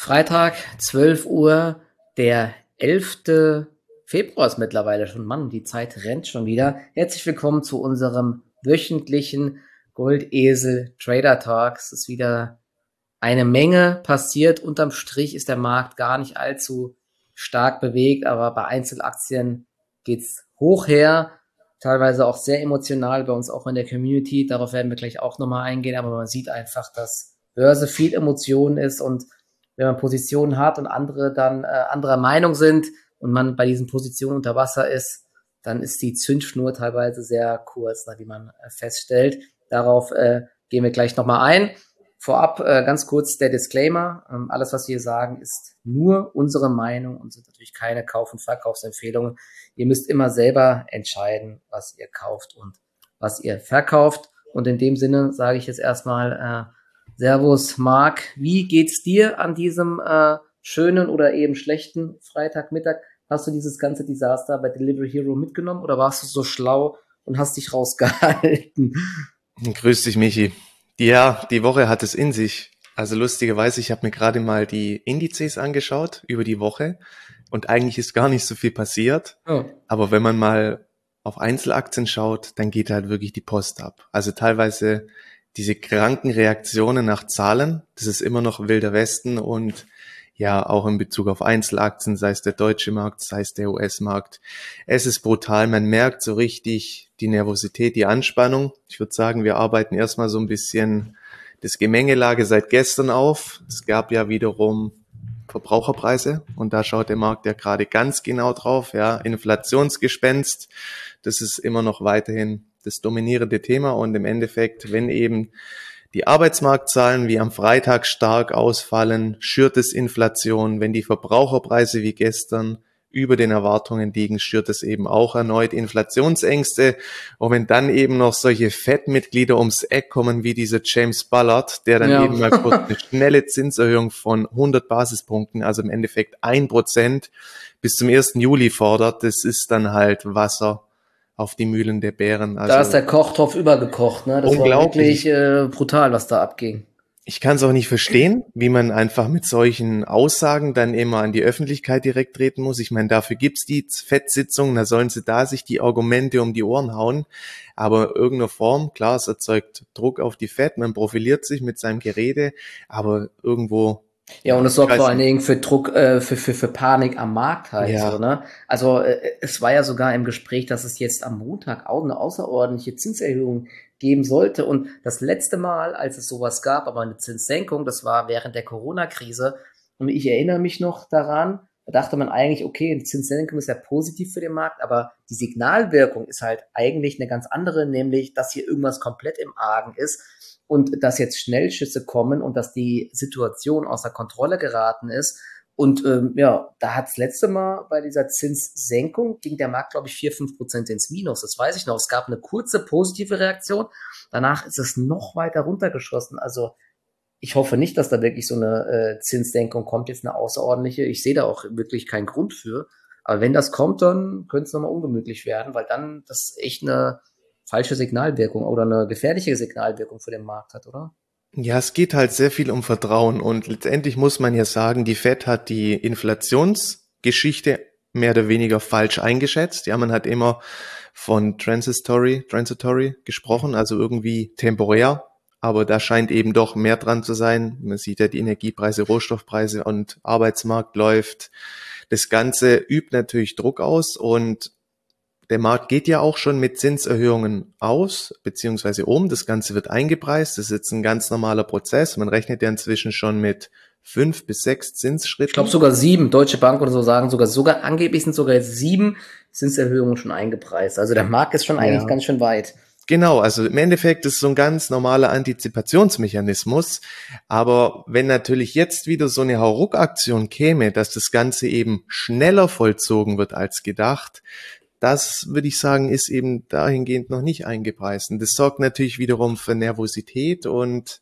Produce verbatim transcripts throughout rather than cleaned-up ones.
Freitag, zwölf Uhr, der elfte Februar ist mittlerweile schon. Mann, die Zeit rennt schon wieder. Herzlich willkommen zu unserem wöchentlichen Goldesel Trader Talk. Es ist wieder eine Menge passiert. Unterm Strich ist der Markt gar nicht allzu stark bewegt, aber bei Einzelaktien geht's hoch her. Teilweise auch sehr emotional bei uns auch in der Community. Darauf werden wir gleich auch nochmal eingehen, aber man sieht einfach, dass Börse viel Emotionen ist, und wenn man Positionen hat und andere dann äh, anderer Meinung sind und man bei diesen Positionen unter Wasser ist, dann ist die Zündschnur teilweise sehr kurz, wie man äh, feststellt. Darauf äh, gehen wir gleich nochmal ein. Vorab äh, ganz kurz der Disclaimer. Ähm, alles, was wir hier sagen, ist nur unsere Meinung und sind natürlich keine Kauf- und Verkaufsempfehlungen. Ihr müsst immer selber entscheiden, was ihr kauft und was ihr verkauft. Und in dem Sinne sage ich jetzt erstmal äh, Servus, Marc. Wie geht's dir an diesem äh, schönen oder eben schlechten Freitagmittag? Hast du dieses ganze Desaster bei Delivery Hero mitgenommen oder warst du so schlau und hast dich rausgehalten? Grüß dich, Michi. Ja, die Woche hat es in sich. Also lustigerweise, ich habe mir gerade mal die Indizes angeschaut über die Woche und eigentlich ist gar nicht so viel passiert. Oh. Aber wenn man mal auf Einzelaktien schaut, dann geht halt wirklich die Post ab. Also teilweise diese kranken Reaktionen nach Zahlen, das ist immer noch Wilder Westen, und ja, auch in Bezug auf Einzelaktien, sei es der deutsche Markt, sei es der U S-Markt. Es ist brutal, man merkt so richtig die Nervosität, die Anspannung. Ich würde sagen, wir arbeiten erstmal so ein bisschen das Gemengelage seit gestern auf. Es gab ja wiederum Verbraucherpreise und da schaut der Markt ja gerade ganz genau drauf. Ja, Inflationsgespenst, das ist immer noch weiterhin das dominierende Thema, und im Endeffekt, wenn eben die Arbeitsmarktzahlen wie am Freitag stark ausfallen, schürt es Inflation. Wenn die Verbraucherpreise wie gestern über den Erwartungen liegen, schürt es eben auch erneut Inflationsängste. Und wenn dann eben noch solche Fed-Mitglieder ums Eck kommen wie dieser James Bullard, der dann Ja. eben mal kurz eine schnelle Zinserhöhung von hundert Basispunkten, also im Endeffekt ein Prozent bis zum ersten Juli fordert, das ist dann halt Wasser auf die Mühlen der Bären. Also da ist der Kochtopf übergekocht, ne? Das war unglaublich. wirklich äh, brutal, was da abging. Ich kann es auch nicht verstehen, wie man einfach mit solchen Aussagen dann immer an die Öffentlichkeit direkt treten muss. Ich meine, dafür gibt's die Fed-Sitzungen, da sollen sie da sich die Argumente um die Ohren hauen. Aber irgendeine Form, klar, es erzeugt Druck auf die Fed, man profiliert sich mit seinem Gerede, aber irgendwo... Ja, und es sorgt vor allen nicht. Dingen für Druck, äh, für, für, für Panik am Markt halt, Ja. so, ne? Also, äh, es war ja sogar im Gespräch, dass es jetzt am Montag auch eine außerordentliche Zinserhöhung geben sollte. Und das letzte Mal, als es sowas gab, aber eine Zinssenkung, das war während der Corona-Krise. Und ich erinnere mich noch daran, da dachte man eigentlich, okay, eine Zinssenkung ist ja positiv für den Markt, aber die Signalwirkung ist halt eigentlich eine ganz andere, nämlich, dass hier irgendwas komplett im Argen ist. Und dass jetzt Schnellschüsse kommen und dass die Situation außer Kontrolle geraten ist. Und ähm, ja, da hat das letzte Mal bei dieser Zinssenkung ging der Markt, glaube ich, vier, fünf Prozent ins Minus. Das weiß ich noch. Es gab eine kurze positive Reaktion. Danach ist es noch weiter runtergeschossen. Also ich hoffe nicht, dass da wirklich so eine äh, Zinssenkung kommt, jetzt eine außerordentliche. Ich sehe da auch wirklich keinen Grund für. Aber wenn das kommt, dann könnte es nochmal ungemütlich werden, weil dann das echt eine falsche Signalwirkung oder eine gefährliche Signalwirkung für den Markt hat, oder? Ja, es geht halt sehr viel um Vertrauen, und letztendlich muss man ja sagen, die Fed hat die Inflationsgeschichte mehr oder weniger falsch eingeschätzt. Ja, man hat immer von transitory, transitory gesprochen, also irgendwie temporär, aber da scheint eben doch mehr dran zu sein. Man sieht ja die Energiepreise, Rohstoffpreise und Arbeitsmarkt läuft. Das Ganze übt natürlich Druck aus, und der Markt geht ja auch schon mit Zinserhöhungen aus, beziehungsweise um. Das Ganze wird eingepreist. Das ist jetzt ein ganz normaler Prozess. Man rechnet ja inzwischen schon mit fünf bis sechs Zinsschritten. Ich glaube sogar sieben. Deutsche Bank oder so sagen sogar, sogar angeblich sind sogar jetzt sieben Zinserhöhungen schon eingepreist. Also der Markt ist schon eigentlich Ja. ganz schön weit. Genau, also im Endeffekt ist so ein ganz normaler Antizipationsmechanismus. Aber wenn natürlich jetzt wieder so eine Hauruck-Aktion käme, dass das Ganze eben schneller vollzogen wird als gedacht, das, würde ich sagen, ist eben dahingehend noch nicht eingepreist. Und das sorgt natürlich wiederum für Nervosität, und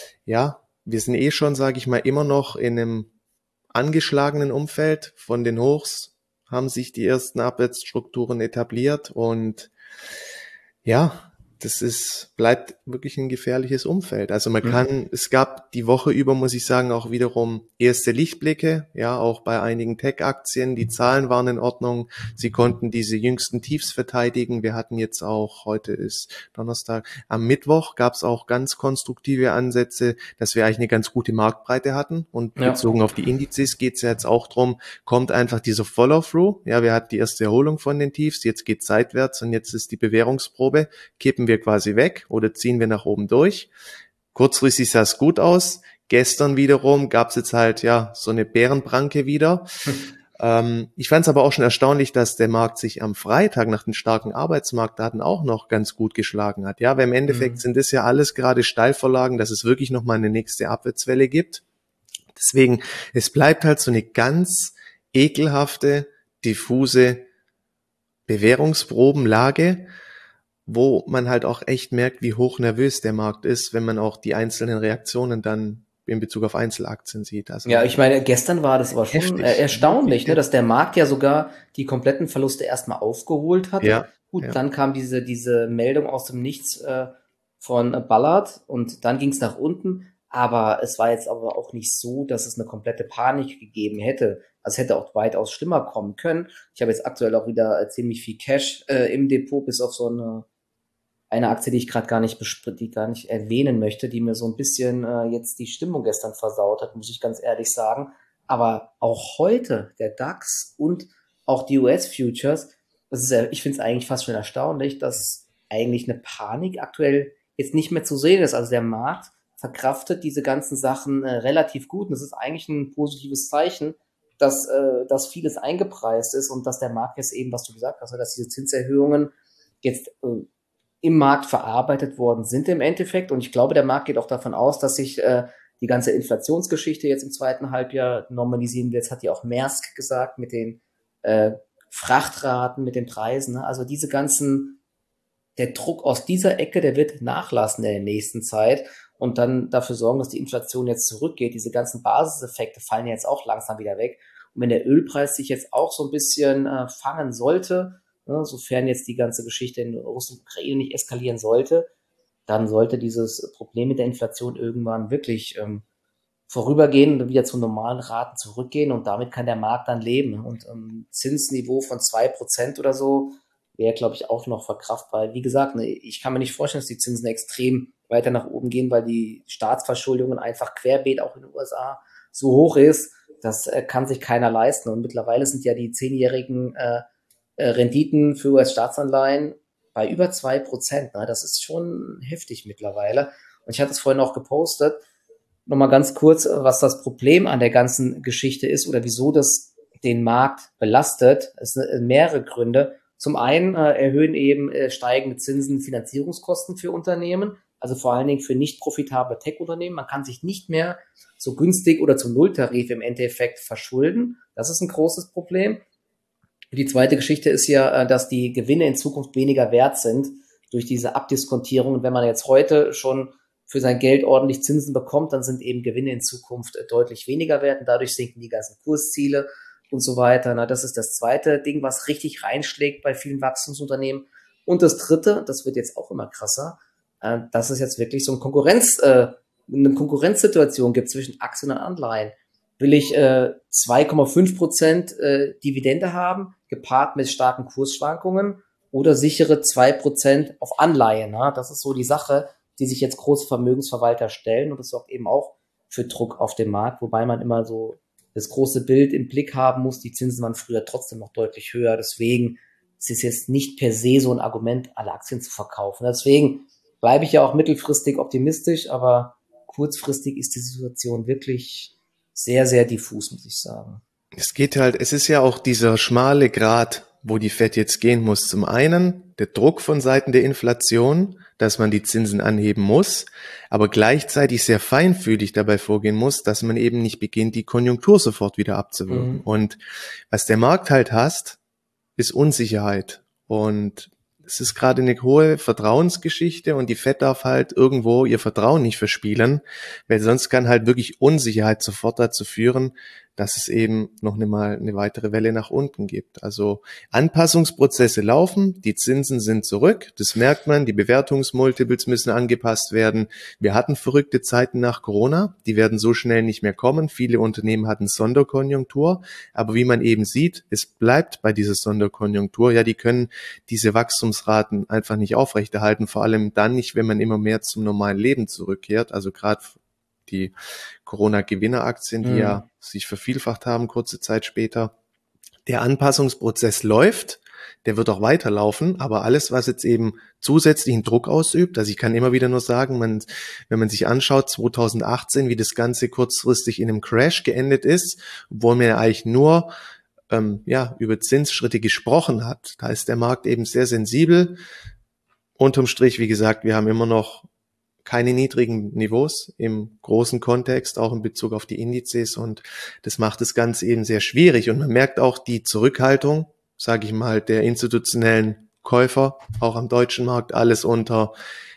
ja, wir sind eh schon, sage ich mal, immer noch in einem angeschlagenen Umfeld. Von den Hochs haben sich die ersten Abwärtsstrukturen etabliert, und ja, das ist, bleibt wirklich ein gefährliches Umfeld. Also man Mhm. kann, es gab die Woche über, muss ich sagen, auch wiederum erste Lichtblicke, ja, auch bei einigen Tech-Aktien. Die Zahlen waren in Ordnung. Sie konnten diese jüngsten Tiefs verteidigen. Wir hatten jetzt auch, heute ist Donnerstag, am Mittwoch gab es auch ganz konstruktive Ansätze, dass wir eigentlich eine ganz gute Marktbreite hatten. Und Ja. bezogen auf die Indizes geht es ja jetzt auch drum, kommt einfach dieser Follow-through. Ja, wir hatten die erste Erholung von den Tiefs, jetzt geht seitwärts und jetzt ist die Bewährungsprobe. Kippen wir quasi weg oder ziehen wir nach oben durch. Kurzfristig sah es gut aus. Gestern wiederum gab es jetzt halt ja so eine Bärenpranke wieder. ähm, ich fand es aber auch schon erstaunlich, dass der Markt sich am Freitag nach den starken Arbeitsmarktdaten auch noch ganz gut geschlagen hat. Ja, weil im Endeffekt Mhm. sind das ja alles gerade Steilvorlagen, dass es wirklich nochmal eine nächste Abwärtswelle gibt. Deswegen, es bleibt halt so eine ganz ekelhafte, diffuse Bewährungsprobenlage, wo man halt auch echt merkt, wie hoch nervös der Markt ist, wenn man auch die einzelnen Reaktionen dann in Bezug auf Einzelaktien sieht. Also Ja, ich meine, gestern war das aber schon äh, heftig, erstaunlich, wirklich ne, dass heftig. der Markt ja sogar die kompletten Verluste erstmal aufgeholt hatte. Ja, Gut, ja. dann kam diese, diese Meldung aus dem Nichts äh, von äh, Ballard und dann ging es nach unten. Aber es war jetzt aber auch nicht so, dass es eine komplette Panik gegeben hätte. Also es hätte auch weitaus schlimmer kommen können. Ich habe jetzt aktuell auch wieder äh, ziemlich viel Cash äh, im Depot, bis auf so eine eine Aktie, die ich gerade gar nicht bespr- die gar nicht erwähnen möchte, die mir so ein bisschen äh, jetzt die Stimmung gestern versaut hat, muss ich ganz ehrlich sagen. Aber auch heute der DAX und auch die U S-Futures, das ist ja, ich finde es eigentlich fast schon erstaunlich, dass eigentlich eine Panik aktuell jetzt nicht mehr zu sehen ist. Also der Markt verkraftet diese ganzen Sachen äh, relativ gut. Und das ist eigentlich ein positives Zeichen, dass, äh, dass vieles eingepreist ist und dass der Markt jetzt eben, was du gesagt hast, dass diese Zinserhöhungen jetzt äh, im Markt verarbeitet worden sind im Endeffekt. Und ich glaube, der Markt geht auch davon aus, dass sich äh, die ganze Inflationsgeschichte jetzt im zweiten Halbjahr normalisieren wird. Jetzt hat ja auch Maersk gesagt mit den äh, Frachtraten, mit den Preisen. Ne? Also diese ganzen, der Druck aus dieser Ecke, der wird nachlassen in der nächsten Zeit und dann dafür sorgen, dass die Inflation jetzt zurückgeht. Diese ganzen Basiseffekte fallen ja jetzt auch langsam wieder weg. Und wenn der Ölpreis sich jetzt auch so ein bisschen äh, fangen sollte, ne, sofern jetzt die ganze Geschichte in Russland und Ukraine nicht eskalieren sollte, dann sollte dieses Problem mit der Inflation irgendwann wirklich ähm, vorübergehen und wieder zu normalen Raten zurückgehen und damit kann der Markt dann leben. Und ähm, Zinsniveau von zwei Prozent oder so wäre, glaube ich, auch noch verkraftbar. Wie gesagt, ne, ich kann mir nicht vorstellen, dass die Zinsen extrem weiter nach oben gehen, weil die Staatsverschuldungen einfach querbeet auch in den U S A so hoch ist, das äh, kann sich keiner leisten. Und mittlerweile sind ja die zehnjährigen äh, äh, Renditen für U S-Staatsanleihen bei über zwei Prozent. Ne? Das ist schon heftig mittlerweile. Und ich hatte es vorhin auch gepostet, nochmal ganz kurz, was das Problem an der ganzen Geschichte ist oder wieso das den Markt belastet. Es sind mehrere Gründe. Zum einen äh, erhöhen eben äh, steigende Zinsen Finanzierungskosten für Unternehmen, also vor allen Dingen für nicht profitable Tech-Unternehmen. Man kann sich nicht mehr so günstig oder zum Nulltarif im Endeffekt verschulden. Das ist ein großes Problem. Die zweite Geschichte ist ja, dass die Gewinne in Zukunft weniger wert sind durch diese Abdiskontierung. Und wenn man jetzt heute schon für sein Geld ordentlich Zinsen bekommt, dann sind eben Gewinne in Zukunft deutlich weniger wert und dadurch sinken die ganzen Kursziele und so weiter. Na, das ist das zweite Ding, was richtig reinschlägt bei vielen Wachstumsunternehmen. Und das dritte, das wird jetzt auch immer krasser, äh, dass es jetzt wirklich so ein Konkurrenz, äh, eine Konkurrenzsituation gibt zwischen Aktien und Anleihen. Will ich äh, zwei Komma fünf Prozent äh, Dividende haben, gepaart mit starken Kursschwankungen oder sichere zwei Prozent auf Anleihen. Na? Das ist so die Sache, die sich jetzt große Vermögensverwalter stellen und das sorgt eben auch für Druck auf dem Markt, wobei man immer so das große Bild im Blick haben muss. Die Zinsen waren früher trotzdem noch deutlich höher, deswegen ist es jetzt nicht per se so ein Argument, alle Aktien zu verkaufen. Deswegen bleibe ich ja auch mittelfristig optimistisch, aber kurzfristig ist die Situation wirklich sehr, sehr diffus, muss ich sagen. Es geht halt, es ist ja auch dieser schmale Grat, wo die Fed jetzt gehen muss. Zum einen der Druck von Seiten der Inflation, dass man die Zinsen anheben muss, aber gleichzeitig sehr feinfühlig dabei vorgehen muss, dass man eben nicht beginnt, die Konjunktur sofort wieder abzuwürgen. Mhm. Und was der Markt halt hasst, ist Unsicherheit. Und es ist gerade eine hohe Vertrauensgeschichte und die Fed darf halt irgendwo ihr Vertrauen nicht verspielen, weil sonst kann halt wirklich Unsicherheit sofort dazu führen, dass es eben noch eine, mal eine weitere Welle nach unten gibt. Also Anpassungsprozesse laufen, die Zinsen sind zurück, das merkt man, die Bewertungsmultiples müssen angepasst werden. Wir hatten verrückte Zeiten nach Corona, die werden so schnell nicht mehr kommen. Viele Unternehmen hatten Sonderkonjunktur, aber wie man eben sieht, es bleibt bei dieser Sonderkonjunktur. Ja, die können diese Wachstumsraten einfach nicht aufrechterhalten, vor allem dann nicht, wenn man immer mehr zum normalen Leben zurückkehrt. Also gerade die Corona-Gewinneraktien, die mhm. ja sich vervielfacht haben kurze Zeit später. Der Anpassungsprozess läuft, der wird auch weiterlaufen, aber alles, was jetzt eben zusätzlichen Druck ausübt, also ich kann immer wieder nur sagen, man, wenn man sich anschaut, zwanzig achtzehn, wie das Ganze kurzfristig in einem Crash geendet ist, obwohl man ja eigentlich nur ähm, ja über Zinsschritte gesprochen hat, da ist der Markt eben sehr sensibel. Unterm Strich, wie gesagt, wir haben immer noch keine niedrigen Niveaus im großen Kontext, auch in Bezug auf die Indizes, und das macht das Ganze eben sehr schwierig. Und man merkt auch die Zurückhaltung, sage ich mal, der institutionellen Käufer, auch am deutschen Markt, alles unter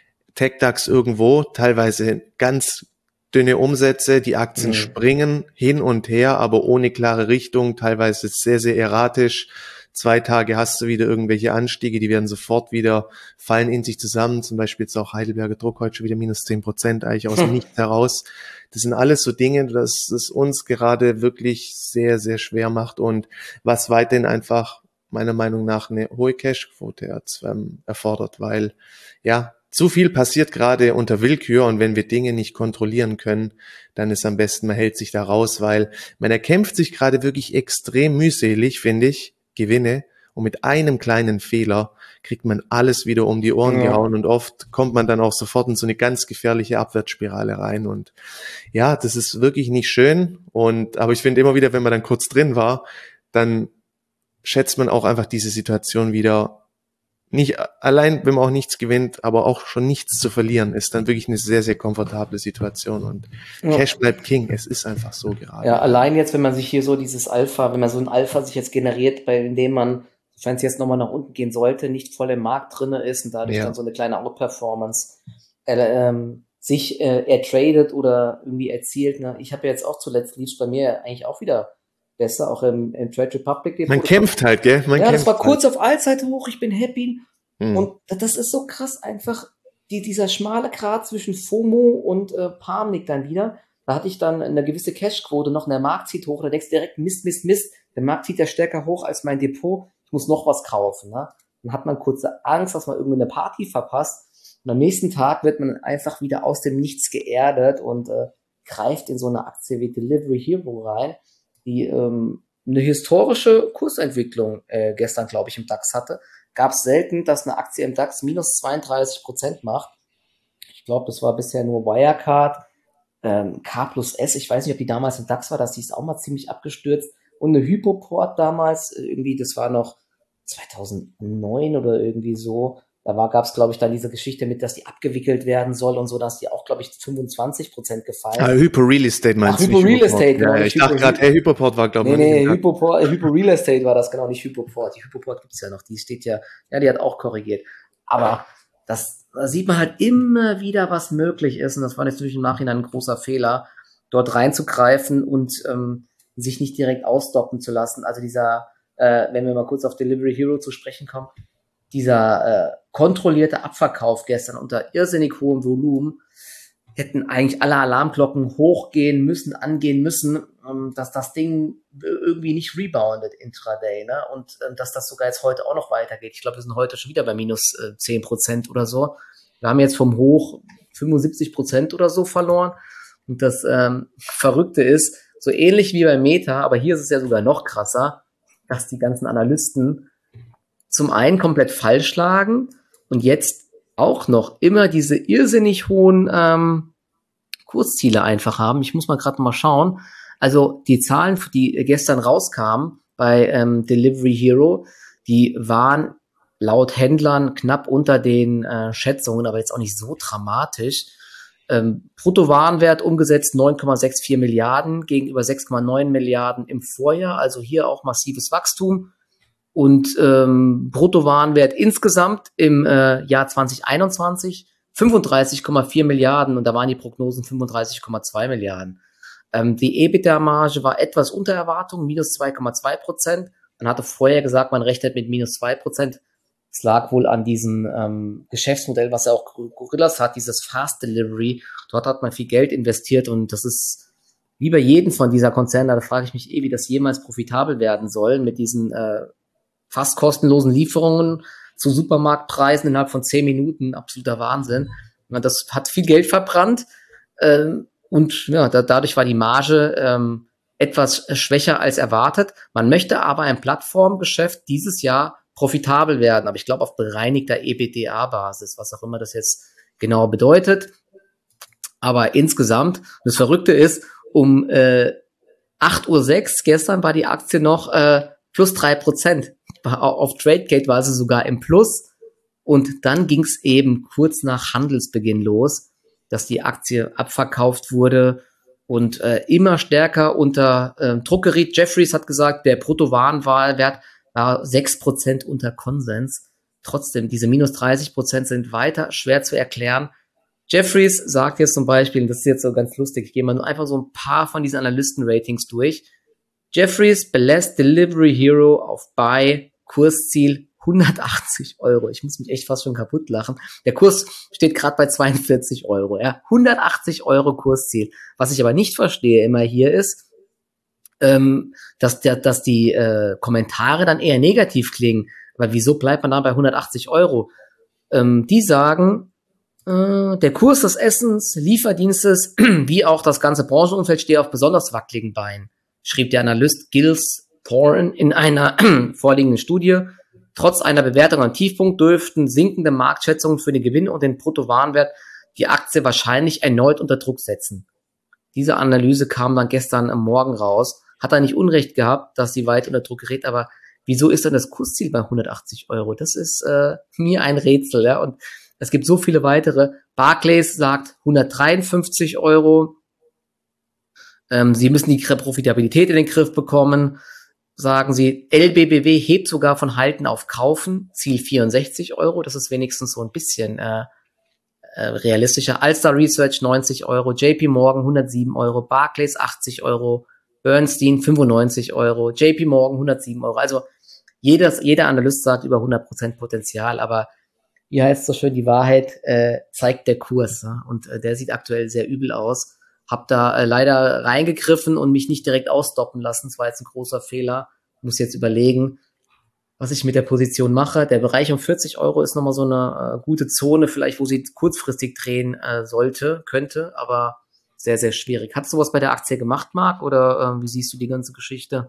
TecDAX irgendwo, teilweise ganz dünne Umsätze, die Aktien mhm. springen hin und her, aber ohne klare Richtung, teilweise sehr, sehr erratisch. Zwei Tage hast du wieder irgendwelche Anstiege, die werden sofort wieder fallen in sich zusammen. Zum Beispiel jetzt auch Heidelberger Druck heute schon wieder minus zehn Prozent eigentlich aus dem hm. Nichts heraus. Das sind alles so Dinge, dass es uns gerade wirklich sehr, sehr schwer macht und was weiterhin einfach meiner Meinung nach eine hohe Cashquote erfordert, weil ja zu viel passiert gerade unter Willkür, und wenn wir Dinge nicht kontrollieren können, dann ist am besten, man hält sich da raus, weil man erkämpft sich gerade wirklich extrem mühselig, finde ich, Gewinne, und mit einem kleinen Fehler kriegt man alles wieder um die Ohren ja. gehauen, und oft kommt man dann auch sofort in so eine ganz gefährliche Abwärtsspirale rein, und ja, das ist wirklich nicht schön. Und aber ich finde immer wieder, wenn man dann kurz drin war, dann schätzt man auch einfach diese Situation wieder. Nicht allein, wenn man auch nichts gewinnt, aber auch schon nichts zu verlieren, ist dann wirklich eine sehr, sehr komfortable Situation, und ja. Cash bleibt King. Es ist einfach so gerade. Ja, allein jetzt, wenn man sich hier so dieses Alpha, wenn man so ein Alpha sich jetzt generiert, bei dem man, wenn es jetzt nochmal nach unten gehen sollte, nicht voll im Markt drinne ist und dadurch ja. dann so eine kleine Outperformance äh, ähm, sich äh, ertradet oder irgendwie erzielt. Ne? Ich habe ja jetzt auch zuletzt, lief bei mir eigentlich auch wieder besser, auch im, im Trade Republic Depot. Man kämpft halt, gell? Man ja, kämpft das war kurz halt. auf Allzeite hoch, ich bin happy. Hm. Und das ist so krass einfach, die, dieser schmale Grat zwischen FOMO und äh, Panik dann wieder. Da hatte ich dann eine gewisse Cashquote noch, und der Markt zieht hoch, da denkst du direkt, Mist, Mist, Mist, der Markt zieht ja stärker hoch als mein Depot, ich muss noch was kaufen. Ne? Dann hat man kurze Angst, dass man irgendwie eine Party verpasst, und am nächsten Tag wird man einfach wieder aus dem Nichts geerdet und äh, greift in so eine Aktie wie Delivery Hero rein, die ähm, eine historische Kursentwicklung äh, gestern, glaube ich, im DAX hatte. Gab es selten, dass eine Aktie im DAX minus zweiunddreißig Prozent macht. Ich glaube, das war bisher nur Wirecard, ähm, K plus S, ich weiß nicht, ob die damals im DAX war, dass die ist auch mal ziemlich abgestürzt. Und eine Hypoport damals, irgendwie, das war noch zweitausendneun oder irgendwie so. Da war, gab es, glaube ich, dann diese Geschichte mit, dass die abgewickelt werden soll und so, dass die auch, glaube ich, fünfundzwanzig Prozent gefallen. Ah, Hypo Real Estate meinst du? Hypo Real Estate, genau. Ja, ich dachte gerade, hey, Hypoport war, glaube ich, nee, nee, Hypo, Hypo Real Estate war das, genau, nicht Hypoport. Die Hypoport gibt's ja noch, die steht ja, ja, die hat auch korrigiert. Aber das, da sieht man halt immer wieder, was möglich ist, und das war natürlich im Nachhinein ein großer Fehler, dort reinzugreifen und ähm, sich nicht direkt ausdoppen zu lassen. Also dieser, äh, wenn wir mal kurz auf Delivery Hero zu sprechen kommen, dieser äh, kontrollierte Abverkauf gestern unter irrsinnig hohem Volumen, hätten eigentlich alle Alarmglocken hochgehen müssen, angehen müssen, ähm, dass das Ding irgendwie nicht reboundet intraday, ne? Und ähm, dass das sogar jetzt heute auch noch weitergeht. Ich glaube, wir sind heute schon wieder bei minus äh, zehn Prozent oder so. Wir haben jetzt vom Hoch fünfundsiebzig Prozent oder so verloren. Und das ähm, Verrückte ist, so ähnlich wie bei Meta, aber hier ist es ja sogar noch krasser, dass die ganzen Analysten zum einen komplett falsch lagen und jetzt auch noch immer diese irrsinnig hohen ähm, Kursziele einfach haben. Ich muss mal gerade mal schauen. Also die Zahlen, die gestern rauskamen bei ähm, Delivery Hero, die waren laut Händlern knapp unter den äh, Schätzungen, aber jetzt auch nicht so dramatisch. Ähm, Bruttowarenwert umgesetzt neun Komma vierundsechzig Milliarden gegenüber sechs Komma neun Milliarden im Vorjahr. Also hier auch massives Wachstum. Und ähm, Bruttowarenwert insgesamt im äh, Jahr zwanzig einundzwanzig fünfunddreißig Komma vier Milliarden, und da waren die Prognosen fünfunddreißig Komma zwei Milliarden. Ähm, die EBITDA-Marge war etwas unter Erwartung, minus zwei Komma zwei Prozent. Man hatte vorher gesagt, man rechnet mit minus zwei Prozent. Es lag wohl an diesem ähm, Geschäftsmodell, was ja auch Gorillas hat, dieses Fast Delivery. Dort hat man viel Geld investiert und das ist wie bei jedem von dieser Konzerne, da frage ich mich eh, wie das jemals profitabel werden soll mit diesen äh, fast kostenlosen Lieferungen zu Supermarktpreisen innerhalb von zehn Minuten. Absoluter Wahnsinn. Das hat viel Geld verbrannt ähm, und ja, da, dadurch war die Marge ähm, etwas schwächer als erwartet. Man möchte aber ein Plattformgeschäft dieses Jahr profitabel werden, aber ich glaube auf bereinigter EBITDA-Basis, was auch immer das jetzt genau bedeutet. Aber insgesamt, das Verrückte ist, um äh, acht Uhr sechs gestern war die Aktie noch äh, plus drei Prozent. Auf TradeGate war sie sogar im Plus. Und dann ging es eben kurz nach Handelsbeginn los, dass die Aktie abverkauft wurde und äh, immer stärker unter äh, Druck geriet. Jefferies hat gesagt, der Bruttowarenwert war sechs Prozent unter Konsens. Trotzdem, diese minus dreißig Prozent sind weiter schwer zu erklären. Jefferies sagt jetzt zum Beispiel, das ist jetzt so ganz lustig, ich gehe mal nur einfach so ein paar von diesen Analysten-Ratings durch. Jefferies belässt Delivery Hero auf Buy, Kursziel hundertachtzig Euro. Ich muss mich echt fast schon kaputt lachen. Der Kurs steht gerade bei zweiundvierzig Euro. Ja? hundertachtzig Euro Kursziel. Was ich aber nicht verstehe immer hier ist, ähm, dass, der, dass die äh, Kommentare dann eher negativ klingen. Weil wieso bleibt man da bei hundertachtzig Euro? Ähm, die sagen, äh, der Kurs des Essens, Lieferdienstes, wie auch das ganze Branchenumfeld steht auf besonders wackeligen Beinen, schrieb der Analyst Giles Thorne in einer vorliegenden Studie. Trotz einer Bewertung am Tiefpunkt dürften sinkende Marktschätzungen für den Gewinn und den Bruttowarenwert die Aktie wahrscheinlich erneut unter Druck setzen. Diese Analyse kam dann gestern am Morgen raus. Hat er nicht Unrecht gehabt, dass sie weit unter Druck gerät, aber wieso ist dann das Kursziel bei hundertachtzig Euro? Das ist äh, mir ein Rätsel, ja. Und es gibt so viele weitere. Barclays sagt hundertdreiundfünfzig Euro. Ähm, sie müssen die Profitabilität in den Griff bekommen. Sagen sie, L B B W hebt sogar von Halten auf Kaufen, Ziel vierundsechzig Euro, das ist wenigstens so ein bisschen äh, äh, realistischer. Alstar Research neunzig Euro, J P Morgan hundertsieben Euro, Barclays achtzig Euro, Bernstein fünfundneunzig Euro, J P Morgan hundertsieben Euro. Also jedes, jeder Analyst sagt über hundert Prozent Potenzial, aber wie heißt so schön, die Wahrheit äh, zeigt der Kurs. Ne? Und äh, der sieht aktuell sehr übel aus. Hab da äh, leider reingegriffen und mich nicht direkt ausstoppen lassen. Das war jetzt ein großer Fehler. Muss jetzt überlegen, was ich mit der Position mache. Der Bereich um vierzig Euro ist nochmal so eine äh, gute Zone, vielleicht, wo sie kurzfristig drehen äh, sollte, könnte, aber sehr, sehr schwierig. Hast du was bei der Aktie gemacht, Marc, oder äh, wie siehst du die ganze Geschichte?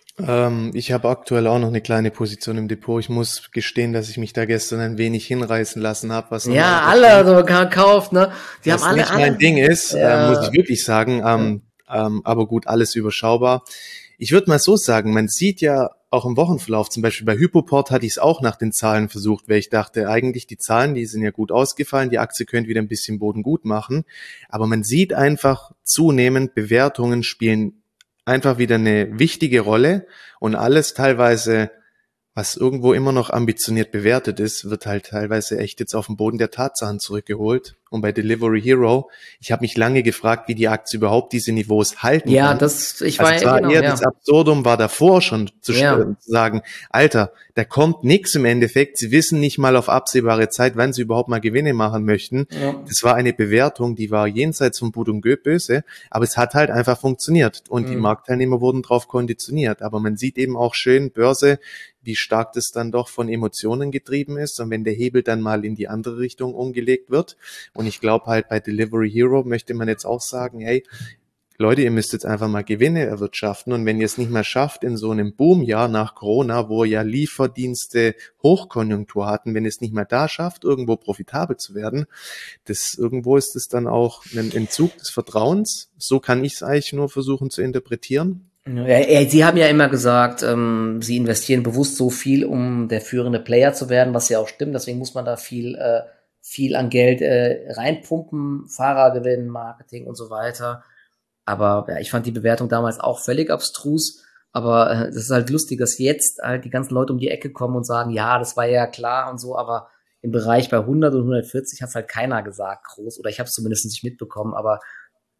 Ähm, ich habe aktuell auch noch eine kleine Position im Depot. Ich muss gestehen, dass ich mich da gestern ein wenig hinreißen lassen habe. Was ja, alle so gekauft, ne? Die was haben alle, nicht alle. mein Ding ist, Ja. äh, muss ich wirklich sagen. Ähm, ja. ähm, aber gut, alles überschaubar. Ich würde mal so sagen, man sieht ja auch im Wochenverlauf, zum Beispiel bei Hypoport hatte ich es auch nach den Zahlen versucht, weil ich dachte, eigentlich die Zahlen, die sind ja gut ausgefallen, die Aktie könnte wieder ein bisschen Boden gut machen. Aber man sieht einfach zunehmend, Bewertungen spielen einfach wieder eine wichtige Rolle und alles teilweise, was irgendwo immer noch ambitioniert bewertet ist, wird halt teilweise echt jetzt auf den Boden der Tatsachen zurückgeholt. Und bei Delivery Hero, ich habe mich lange gefragt, wie die Aktie überhaupt diese Niveaus halten Ja, kann. das, ich Also war, es war genau, eher ja. das Absurdum war davor schon zu, Ja. st- zu sagen, Alter, da kommt nichts im Endeffekt. Sie wissen nicht mal auf absehbare Zeit, wann sie überhaupt mal Gewinne machen möchten. Ja. Das war eine Bewertung, die war jenseits von Gut und Gö böse, aber es hat halt einfach funktioniert und die Mhm. Marktteilnehmer wurden drauf konditioniert. Aber man sieht eben auch schön Börse, wie stark das dann doch von Emotionen getrieben ist und wenn der Hebel dann mal in die andere Richtung umgelegt wird. Und ich glaube halt bei Delivery Hero möchte man jetzt auch sagen, hey, Leute, ihr müsst jetzt einfach mal Gewinne erwirtschaften und wenn ihr es nicht mehr schafft in so einem Boomjahr nach Corona, wo ja Lieferdienste Hochkonjunktur hatten, wenn ihr es nicht mehr da schafft, irgendwo profitabel zu werden, das irgendwo ist es dann auch ein Entzug des Vertrauens. So kann ich es eigentlich nur versuchen zu interpretieren. Ja, ja, Sie haben ja immer gesagt, ähm, Sie investieren bewusst so viel, um der führende Player zu werden, was ja auch stimmt. Deswegen muss man da viel, äh, viel an Geld äh, reinpumpen, Fahrergewinn, Marketing und so weiter. Aber ja, ich fand die Bewertung damals auch völlig abstrus. Aber äh, das ist halt lustig, dass jetzt halt die ganzen Leute um die Ecke kommen und sagen, ja, das war ja klar und so. Aber im Bereich bei hundert und hundertvierzig hat es halt keiner gesagt, groß. Oder ich habe es zumindest nicht mitbekommen. Aber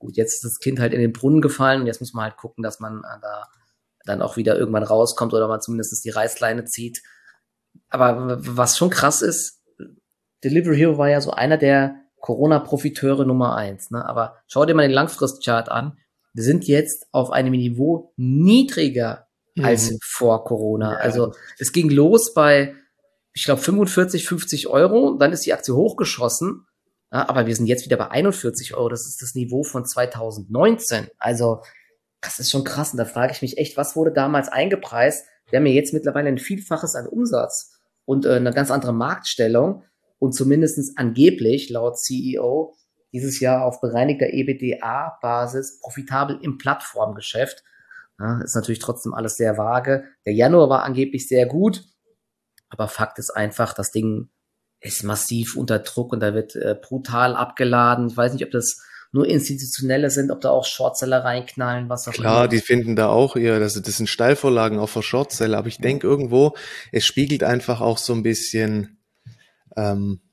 gut, jetzt ist das Kind halt in den Brunnen gefallen und jetzt muss man halt gucken, dass man äh, da dann auch wieder irgendwann rauskommt oder man zumindest die Reißleine zieht. Aber was schon krass ist, Delivery Hero war ja so einer der Corona-Profiteure Nummer eins, ne? Aber schau dir mal den Langfristchart an. Wir sind jetzt auf einem Niveau niedriger mhm. als vor Corona. Ja. Also es ging los bei, ich glaube, fünfundvierzig, fünfzig Euro. Dann ist die Aktie hochgeschossen. Ja, aber wir sind jetzt wieder bei einundvierzig Euro. Das ist das Niveau von zweitausendneunzehn. Also das ist schon krass. Und da frage ich mich echt, was wurde damals eingepreist? Wir haben ja jetzt mittlerweile ein Vielfaches an Umsatz und äh, eine ganz andere Marktstellung und zumindest angeblich, laut C E O, dieses Jahr auf bereinigter E B D A-Basis profitabel im Plattformgeschäft. Ja, ist natürlich trotzdem alles sehr vage. Der Januar war angeblich sehr gut, aber Fakt ist einfach, das Ding ist massiv unter Druck und da wird äh, brutal abgeladen. Ich weiß nicht, ob das nur Institutionelle sind, ob da auch Shortseller reinknallen, was auch Klar, immer. Die finden da auch eher, also das sind Steilvorlagen auch für Shortseller, aber ich ja. denke irgendwo, es spiegelt einfach auch so ein bisschen, ähm,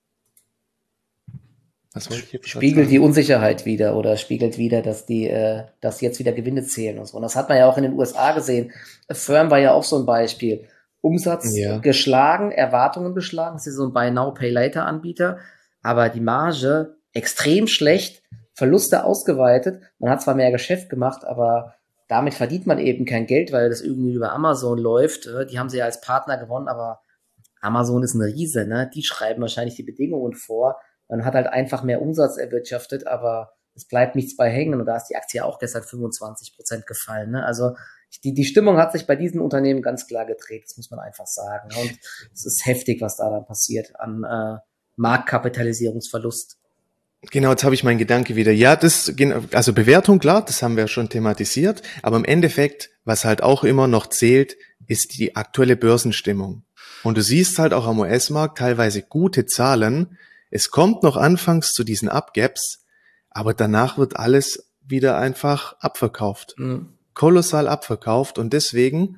was wollte ich jetzt spiegelt sagen? Die Unsicherheit wieder oder spiegelt wieder, dass die, äh, dass jetzt wieder Gewinne zählen und so. Und das hat man ja auch in den U S A gesehen. Affirm war ja auch so ein Beispiel. Umsatz ja. geschlagen, Erwartungen beschlagen, das ist so ein Buy Now, Pay Later Anbieter, aber die Marge extrem schlecht, Verluste ausgeweitet. Man hat zwar mehr Geschäft gemacht, aber damit verdient man eben kein Geld, weil das irgendwie über Amazon läuft. Die haben sie ja als Partner gewonnen, aber Amazon ist ein Riese, ne? Die schreiben wahrscheinlich die Bedingungen vor. Man hat halt einfach mehr Umsatz erwirtschaftet, aber es bleibt nichts bei hängen. Und da ist die Aktie auch gestern fünfundzwanzig Prozent gefallen, ne? Also die, die Stimmung hat sich bei diesen Unternehmen ganz klar gedreht, das muss man einfach sagen. Und es ist heftig, was da dann passiert an äh, Marktkapitalisierungsverlust. Genau, jetzt habe ich meinen Gedanke wieder. Ja, das, also Bewertung, klar, das haben wir schon thematisiert, aber im Endeffekt, was halt auch immer noch zählt, ist die aktuelle Börsenstimmung. Und du siehst halt auch am U S-Markt teilweise gute Zahlen. Es kommt noch anfangs zu diesen Up-Gaps, aber danach wird alles wieder einfach abverkauft. Mhm. Kolossal abverkauft und deswegen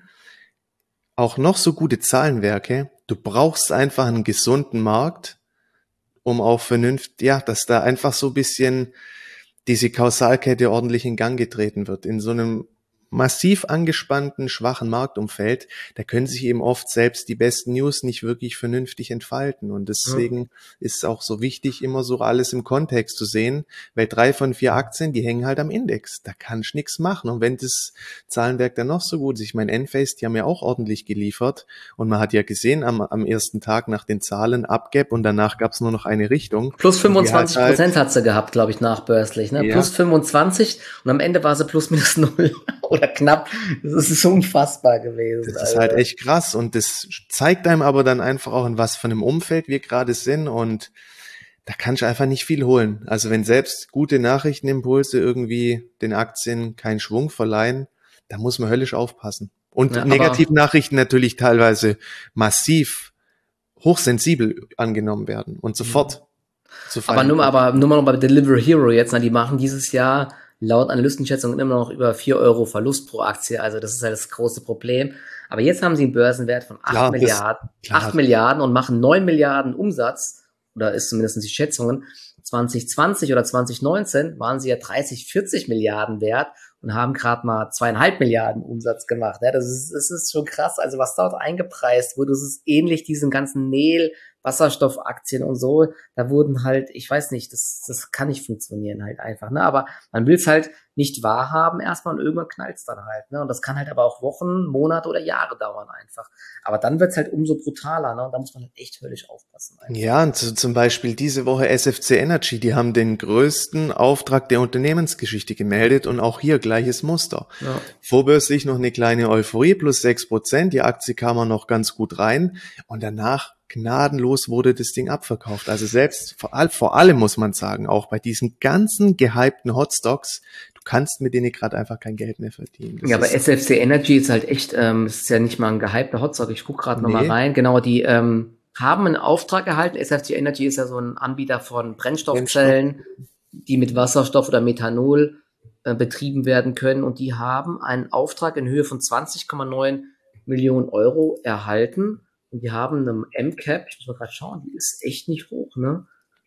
auch noch so gute Zahlenwerke, du brauchst einfach einen gesunden Markt, um auch vernünftig, ja, dass da einfach so ein bisschen diese Kausalkette ordentlich in Gang getreten wird. In so einem massiv angespannten, schwachen Marktumfeld, da können sich eben oft selbst die besten News nicht wirklich vernünftig entfalten. Und deswegen ja. ist es auch so wichtig, immer so alles im Kontext zu sehen, weil drei von vier Aktien, die hängen halt am Index. Da kannst du nichts machen. Und wenn das Zahlenwerk dann noch so gut ist, ich meine, Enphase, die haben ja auch ordentlich geliefert. Und man hat ja gesehen am, am ersten Tag nach den Zahlen Abgap und danach gab es nur noch eine Richtung. Plus fünfundzwanzig Prozent halt, hat sie gehabt, glaube ich, nachbörslich. Ne? Ja. Plus fünfundzwanzig und am Ende war sie plus minus null. Oder knapp. Das ist unfassbar gewesen. Das ist halt echt krass und das zeigt einem aber dann einfach auch, in was für einem Umfeld wir gerade sind und da kannst du einfach nicht viel holen. Also wenn selbst gute Nachrichtenimpulse irgendwie den Aktien keinen Schwung verleihen, da muss man höllisch aufpassen. Und ja, Negativnachrichten natürlich teilweise massiv hochsensibel angenommen werden und sofort. Ja. Aber nur, aber nur mal bei Delivery Hero jetzt, na, die machen dieses Jahr laut Analystenschätzungen immer noch über vier Euro Verlust pro Aktie. Also das ist halt das große Problem. Aber jetzt haben sie einen Börsenwert von acht Milliarden, acht Milliarden und machen neun Milliarden Umsatz. Oder ist zumindest die Schätzungen. zwanzig zwanzig oder zwanzig neunzehn waren sie ja dreißig, vierzig Milliarden wert und haben gerade mal zweieinhalb Milliarden Umsatz gemacht. Ja, das ist, das ist schon krass. Also was dort eingepreist wurde, das ist ähnlich diesen ganzen Mehl, Wasserstoffaktien und so, da wurden halt, ich weiß nicht, das, das kann nicht funktionieren halt einfach, ne, aber man will es halt nicht wahrhaben erstmal und irgendwann knallt's dann halt, ne, und das kann halt aber auch Wochen, Monate oder Jahre dauern einfach, aber dann wird's halt umso brutaler, ne, und da muss man halt echt höllisch aufpassen. Einfach. Ja, und so, zum Beispiel diese Woche S F C Energy, die haben den größten Auftrag der Unternehmensgeschichte gemeldet und auch hier gleiches Muster. Ja. Vorbörslich noch eine kleine Euphorie, plus sechs Prozent, die Aktie kam auch noch ganz gut rein und danach gnadenlos wurde das Ding abverkauft. Also selbst, vor, all, vor allem muss man sagen, auch bei diesen ganzen gehypten Hotstocks, du kannst mit denen gerade einfach kein Geld mehr verdienen. Das ja, aber S F C Energy ist halt echt, ähm, das ist ja nicht mal ein gehypter Hotstock. Ich gucke gerade nee. nochmal rein. Genau, die ähm, haben einen Auftrag erhalten. S F C Energy ist ja so ein Anbieter von Brennstoffzellen, Brennstoff. die mit Wasserstoff oder Methanol äh, betrieben werden können. Und die haben einen Auftrag in Höhe von zwanzig Komma neun Millionen Euro erhalten. Und die haben eine M-Cap, ich muss mal gerade schauen, die ist echt nicht hoch, ne?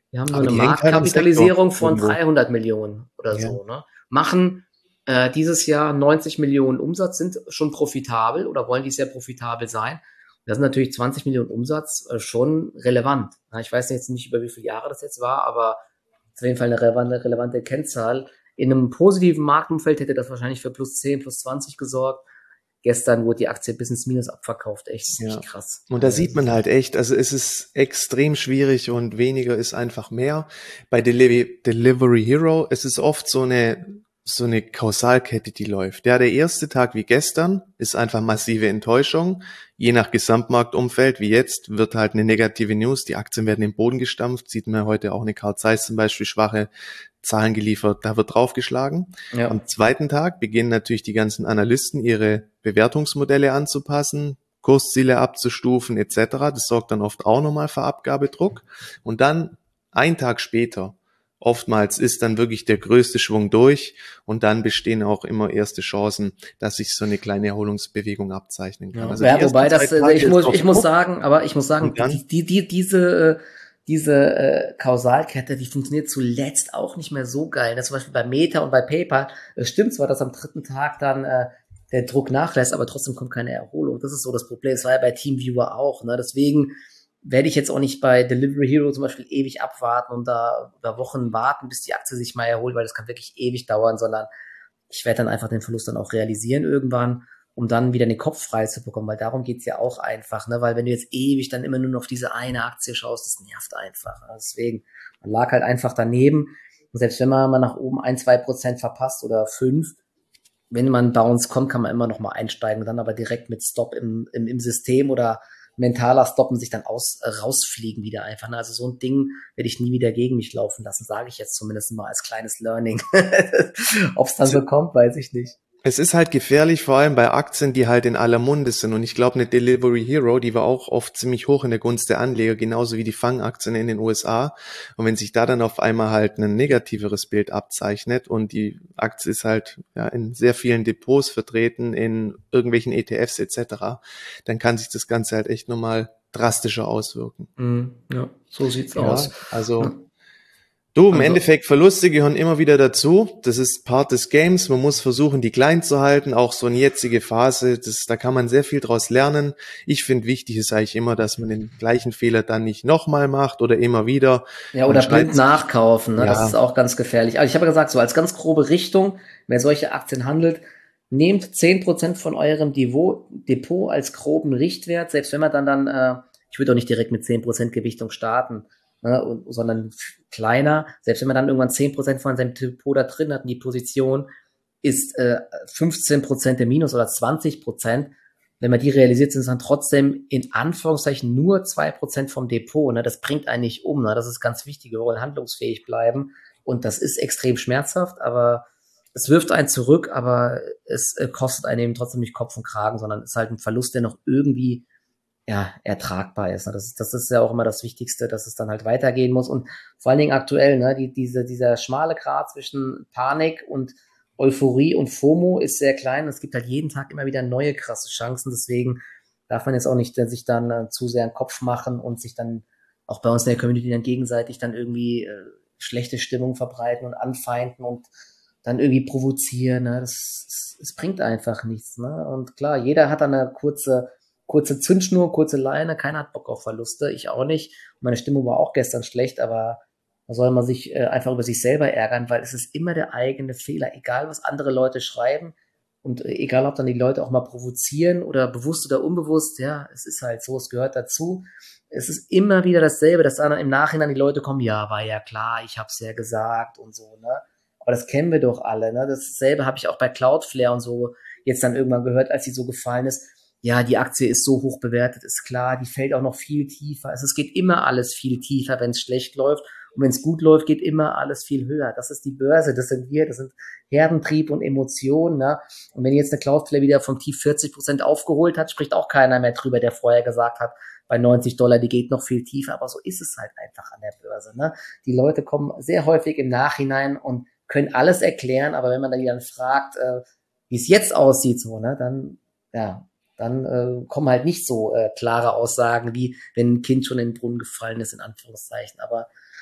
Wir haben nur Aber eine die hängt halt im Marktkapitalisierung Sektor von irgendwo. dreihundert Millionen oder Ja. so, ne? Machen äh, dieses Jahr neunzig Millionen Umsatz, sind schon profitabel oder wollen dieses Jahr profitabel sein. Das sind natürlich zwanzig Millionen Umsatz äh, schon relevant. Na, ich weiß jetzt nicht, über wie viele Jahre das jetzt war, aber auf jeden Fall eine relevante, relevante Kennzahl. In einem positiven Marktumfeld hätte das wahrscheinlich für plus zehn, plus zwanzig gesorgt. Gestern wurde die Aktie bis ins Minus abverkauft. Echt, echt Ja. krass. Und da Also, sieht man halt echt, also es ist extrem schwierig und weniger ist einfach mehr. Bei Deli Delivery Hero, es ist oft so eine, so eine Kausalkette, die läuft. Ja, der erste Tag wie gestern ist einfach massive Enttäuschung. Je nach Gesamtmarktumfeld, wie jetzt, wird halt eine negative News. Die Aktien werden in den Boden gestampft. Sieht man heute auch eine Carl Zeiss zum Beispiel, schwache Zahlen geliefert, da wird draufgeschlagen. ja. Am zweiten Tag beginnen natürlich die ganzen Analysten ihre Bewertungsmodelle anzupassen, Kursziele abzustufen et cetera. Das sorgt dann oft auch nochmal für Abgabedruck. Und dann einen Tag später, oftmals ist dann wirklich der größte Schwung durch und dann bestehen auch immer erste Chancen, dass sich so eine kleine Erholungsbewegung abzeichnen kann. Ja, Also ja, die ersten wobei zwei das, äh, Tage ich ist muss, auf ich muss Druck sagen, aber ich muss sagen, und dann, die, die, die, diese, äh, diese äh, Kausalkette, die funktioniert zuletzt auch nicht mehr so geil. Das zum Beispiel bei Meta und bei PayPal. Es stimmt zwar, dass am dritten Tag dann äh, der Druck nachlässt, aber trotzdem kommt keine Erholung. Das ist so das Problem. Das war ja bei TeamViewer auch. Ne? Deswegen werde ich jetzt auch nicht bei Delivery Hero zum Beispiel ewig abwarten und da über Wochen warten, bis die Aktie sich mal erholt, weil das kann wirklich ewig dauern, sondern ich werde dann einfach den Verlust dann auch realisieren irgendwann, um dann wieder den Kopf frei zu bekommen, weil darum geht's ja auch einfach, ne? Weil wenn du jetzt ewig dann immer nur noch auf diese eine Aktie schaust, das nervt einfach. Ne? Deswegen, man lag halt einfach daneben. Und selbst wenn man mal nach oben ein, zwei Prozent verpasst oder fünf, wenn man Bounce kommt, kann man immer noch mal einsteigen, dann aber direkt mit Stop im, im, im System oder mentaler Stoppen sich dann aus, äh, rausfliegen wieder einfach. Ne? Also so ein Ding werde ich nie wieder gegen mich laufen lassen, sage ich jetzt zumindest mal als kleines Learning. Ob es dann so kommt, weiß ich nicht. es ist halt gefährlich, vor allem bei Aktien, die halt in aller Munde sind. Und ich glaube, eine Delivery Hero, die war auch oft ziemlich hoch in der Gunst der Anleger, genauso wie die Fang-Aktien in den U S A. Und wenn sich da dann auf einmal halt ein negativeres Bild abzeichnet und die Aktie ist halt ja, in sehr vielen Depots vertreten, in irgendwelchen E T Fs et cetera, dann kann sich das Ganze halt echt nochmal drastischer auswirken. Mm, ja, so sieht's Ja, aus. also Ne? du, im Also, Endeffekt, Verluste gehören immer wieder dazu. Das ist Part des Games. Man muss versuchen, die klein zu halten. Auch so eine jetzige Phase, das, da kann man sehr viel draus lernen. Ich finde, wichtig ist eigentlich immer, dass man den gleichen Fehler dann nicht nochmal macht oder immer wieder. ja, Man oder blind schneidet sich, nachkaufen, ne? Das ist ja, auch ganz gefährlich. Also ich habe ja gesagt, so als ganz grobe Richtung, wer solche Aktien handelt, nehmt zehn Prozent von eurem Devo- Depot als groben Richtwert, selbst wenn man dann dann, äh, ich würde auch nicht direkt mit zehn Prozent Gewichtung starten, ne, und, sondern f- kleiner, selbst wenn man dann irgendwann zehn Prozent von seinem Depot da drin hat, und die Position ist äh, fünfzehn Prozent der Minus oder zwanzig Prozent, wenn man die realisiert, sind es dann trotzdem in Anführungszeichen nur zwei Prozent vom Depot. Ne? Das bringt einen nicht um. Ne? Das ist ganz wichtig. Wir wollen handlungsfähig bleiben. Und das ist extrem schmerzhaft, aber es wirft einen zurück, aber es äh, kostet einen eben trotzdem nicht Kopf und Kragen, sondern ist halt ein Verlust, der noch irgendwie ja, ertragbar ist. Ne? Das, ist das ist ja auch immer das Wichtigste, dass es dann halt weitergehen muss. Und vor allen Dingen aktuell, ne, die, diese, dieser schmale Grat zwischen Panik und Euphorie und FOMO ist sehr klein. Es gibt halt jeden Tag immer wieder neue krasse Chancen. Deswegen darf man jetzt auch nicht äh, sich dann äh, zu sehr einen Kopf machen und sich dann auch bei uns in der Community dann gegenseitig dann irgendwie äh, schlechte Stimmung verbreiten und anfeinden und dann irgendwie provozieren. Ne? Das, das, das bringt einfach nichts. Ne? Und klar, jeder hat dann eine kurze, kurze Zündschnur, kurze Leine. Keiner hat Bock auf Verluste. Ich auch nicht. Und meine Stimmung war auch gestern schlecht, aber da soll man sich äh, einfach über sich selber ärgern, weil es ist immer der eigene Fehler, egal was andere Leute schreiben und äh, egal ob dann die Leute auch mal provozieren oder bewusst oder unbewusst, ja, es ist halt so, es gehört dazu. Es ist immer wieder dasselbe, dass dann im Nachhinein die Leute kommen, ja, war ja klar, ich hab's ja gesagt und so, ne? Aber das kennen wir doch alle, ne? Dasselbe habe ich auch bei Cloudflare und so jetzt dann irgendwann gehört, als sie so gefallen ist. Ja, die Aktie ist so hoch bewertet, ist klar, die fällt auch noch viel tiefer. Also es geht immer alles viel tiefer, wenn es schlecht läuft. Und wenn es gut läuft, geht immer alles viel höher. Das ist die Börse, das sind wir, das sind Herdentrieb und Emotionen. Ne? Und wenn jetzt eine Cloudflare wieder vom Tief vierzig Prozent aufgeholt hat, spricht auch keiner mehr drüber, der vorher gesagt hat, bei neunzig Dollar, die geht noch viel tiefer. Aber so ist es halt einfach an der Börse. Ne? Die Leute kommen sehr häufig im Nachhinein und können alles erklären, aber wenn man dann dann fragt, äh, wie es jetzt aussieht, so, ne, dann, ja, dann äh, kommen halt nicht so äh, klare Aussagen, wie wenn ein Kind schon in den Brunnen gefallen ist, in Anführungszeichen. Aber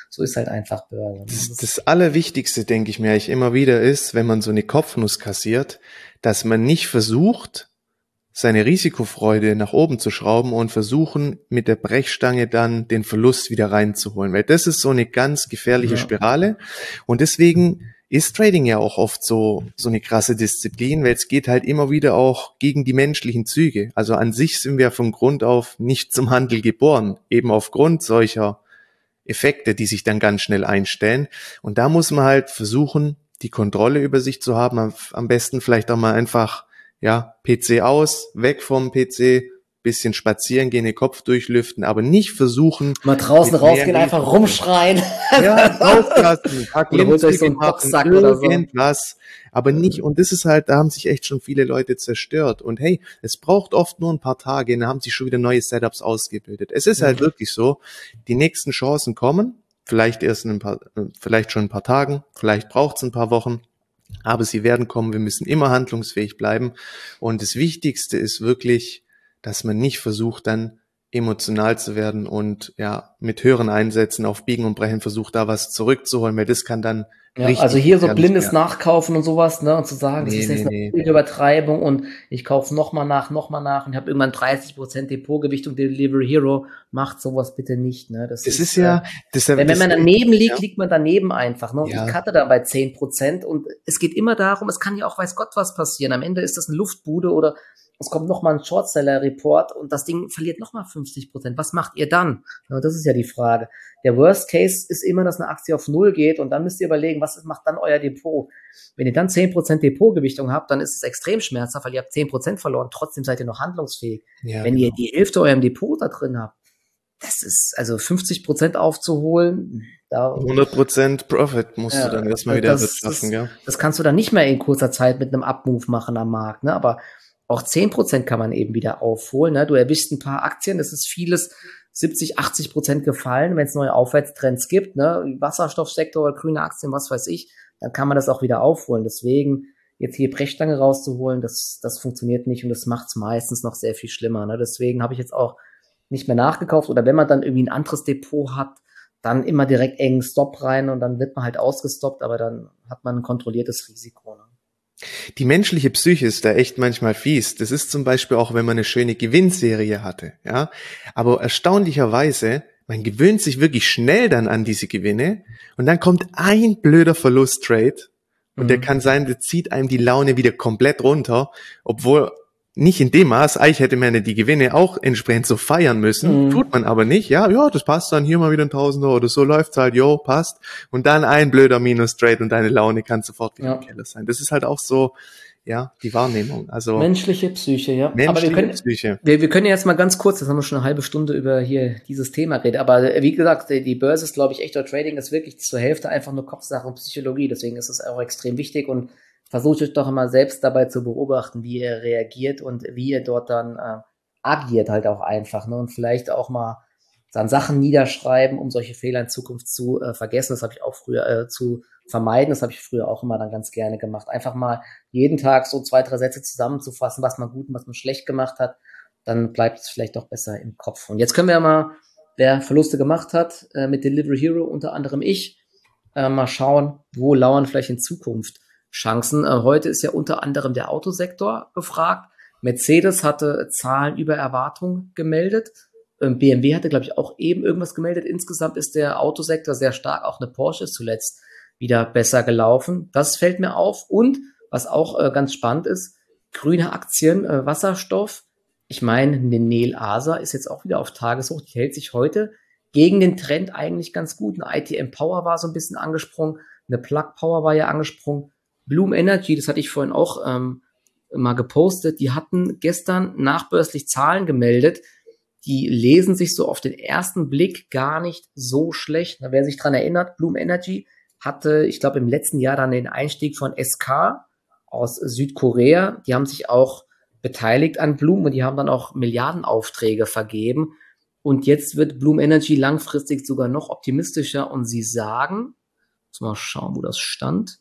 so ist halt einfach Börse. Das, das Allerwichtigste, denke ich mir eigentlich immer wieder, ist, wenn man so eine Kopfnuss kassiert, dass man nicht versucht, seine Risikofreude nach oben zu schrauben und versuchen, mit der Brechstange dann den Verlust wieder reinzuholen. Weil das ist so eine ganz gefährliche Ja. Spirale. Und deswegen ist Trading ja auch oft so, so eine krasse Disziplin, weil es geht halt immer wieder auch gegen die menschlichen Züge. Also an sich sind wir von Grund auf nicht zum Handel geboren, eben aufgrund solcher Effekte, die sich dann ganz schnell einstellen. Und da muss man halt versuchen, die Kontrolle über sich zu haben. Am, am besten vielleicht auch mal einfach, ja, P C aus, weg vom P C, bisschen spazieren gehen, den Kopf durchlüften, aber nicht versuchen, mal draußen rausgehen, einfach rumschreien. Ja, rauslassen, oder holt euch so einen Boxsack oder so. Irgendwas. Aber nicht, und das ist halt, da haben sich echt schon viele Leute zerstört. Und hey, es braucht oft nur ein paar Tage, und da haben sich schon wieder neue Setups ausgebildet. Es ist halt wirklich so, die nächsten Chancen kommen, vielleicht erst in ein paar, vielleicht schon ein paar Tagen, vielleicht braucht es ein paar Wochen, aber sie werden kommen, wir müssen immer handlungsfähig bleiben. Und das Wichtigste ist wirklich, dass man nicht versucht, dann emotional zu werden und ja mit höheren Einsätzen auf Biegen und Brechen versucht, da was zurückzuholen, weil das kann dann ja, richtig also hier so gefährlich blindes werden. Nachkaufen und sowas, ne, und zu sagen, das Nee, ist jetzt nee, eine wilde Übertreibung und ich kaufe nochmal nach, nochmal nach und ich habe irgendwann dreißig Prozent Depotgewichtung, Delivery Hero, macht sowas bitte nicht, ne, das, Das ist, ist ja, äh, das, wenn, wenn das, man daneben liegt, ja, liegt man daneben einfach, ne, und ja, ich cutte dann bei zehn Prozent und es geht immer darum, es kann ja auch weiß Gott was passieren, am Ende ist das eine Luftbude oder es kommt nochmal ein Shortseller-Report und das Ding verliert nochmal fünfzig Prozent. Was macht ihr dann? Ja, das ist ja die Frage. Der Worst Case ist immer, dass eine Aktie auf Null geht und dann müsst ihr überlegen, was macht dann euer Depot? Wenn ihr dann zehn Prozent Depotgewichtung habt, dann ist es extrem schmerzhaft, weil ihr habt zehn Prozent verloren. Trotzdem seid ihr noch handlungsfähig. ja, Wenn genau. ihr die Hälfte eurem Depot da drin habt, das ist also fünfzig Prozent aufzuholen. Da, hundert Prozent Profit musst ja, du dann erstmal wieder das, erwirtschaften, das, gell? das kannst du dann nicht mehr in kurzer Zeit mit einem Up-Move machen am Markt, ne? Aber auch zehn Prozent kann man eben wieder aufholen, ne? Du erwischst ein paar Aktien, es ist vieles siebzig, achtzig Prozent gefallen, wenn es neue Aufwärtstrends gibt, ne? Wasserstoffsektor oder grüne Aktien, was weiß ich, dann kann man das auch wieder aufholen. Deswegen jetzt hier Brechstange rauszuholen, das, das funktioniert nicht und das macht es meistens noch sehr viel schlimmer, ne? Deswegen habe ich jetzt auch nicht mehr nachgekauft oder wenn man dann irgendwie ein anderes Depot hat, dann immer direkt engen Stop rein und dann wird man halt ausgestoppt, aber dann hat man ein kontrolliertes Risiko, ne? Die menschliche Psyche ist da echt manchmal fies. Das ist zum Beispiel auch, wenn man eine schöne Gewinnserie hatte, ja. Aber erstaunlicherweise, man gewöhnt sich wirklich schnell dann an diese Gewinne und dann kommt ein blöder Verlusttrade und Mhm. der kann sein, der zieht einem die Laune wieder komplett runter, obwohl nicht in dem Maß, eigentlich hätte man ja die Gewinne auch entsprechend so feiern müssen, Mhm. tut man aber nicht, ja, ja, das passt dann, hier mal wieder ein Tausender oder so läuft's halt, jo, passt, und dann ein blöder Minus-Trade und deine Laune kann sofort wieder Ja. im Keller sein. Das ist halt auch so, ja, die Wahrnehmung, also Menschliche Psyche, ja. Aber wir menschliche können, Psyche. wir, wir können jetzt mal ganz kurz, jetzt haben wir schon eine halbe Stunde über hier dieses Thema geredet, aber äh, wie gesagt, die die Börse ist, glaube ich, echt, oder Trading ist wirklich zur Hälfte einfach nur Kopfsache und Psychologie, deswegen ist es auch extrem wichtig und versucht euch doch immer selbst dabei zu beobachten, wie ihr reagiert und wie ihr dort dann äh, agiert halt auch einfach, ne? Und vielleicht auch mal dann Sachen niederschreiben, um solche Fehler in Zukunft zu äh, vergessen. Das habe ich auch früher äh, zu vermeiden. Das habe ich früher auch immer dann ganz gerne gemacht. Einfach mal jeden Tag so zwei, drei Sätze zusammenzufassen, was man gut und was man schlecht gemacht hat. Dann bleibt es vielleicht doch besser im Kopf. Und jetzt können wir mal, wer Verluste gemacht hat, äh, mit Delivery Hero, unter anderem ich, äh, mal schauen, wo lauern vielleicht in Zukunft Chancen. Äh, heute ist ja unter anderem der Autosektor gefragt. Mercedes hatte Zahlen über Erwartung gemeldet. Ähm, B M W hatte, glaube ich, auch eben irgendwas gemeldet. Insgesamt ist der Autosektor sehr stark. Auch eine Porsche ist zuletzt wieder besser gelaufen. Das fällt mir auf. Und was auch äh, ganz spannend ist, grüne Aktien, äh, Wasserstoff. Ich meine, eine Nel Asa ist jetzt auch wieder auf Tageshoch. Die hält sich heute gegen den Trend eigentlich ganz gut. Eine I T M Power war so ein bisschen angesprungen. Eine Plug Power war ja angesprungen. Bloom Energy, das hatte ich vorhin auch ähm, mal gepostet, die hatten gestern nachbörslich Zahlen gemeldet, die lesen sich so auf den ersten Blick gar nicht so schlecht. Na, wer sich dran erinnert, Bloom Energy hatte, ich glaube, im letzten Jahr dann den Einstieg von S K aus Südkorea. Die haben sich auch beteiligt an Bloom und die haben dann auch Milliardenaufträge vergeben. Und jetzt wird Bloom Energy langfristig sogar noch optimistischer und sie sagen, muss mal schauen, wo das stand,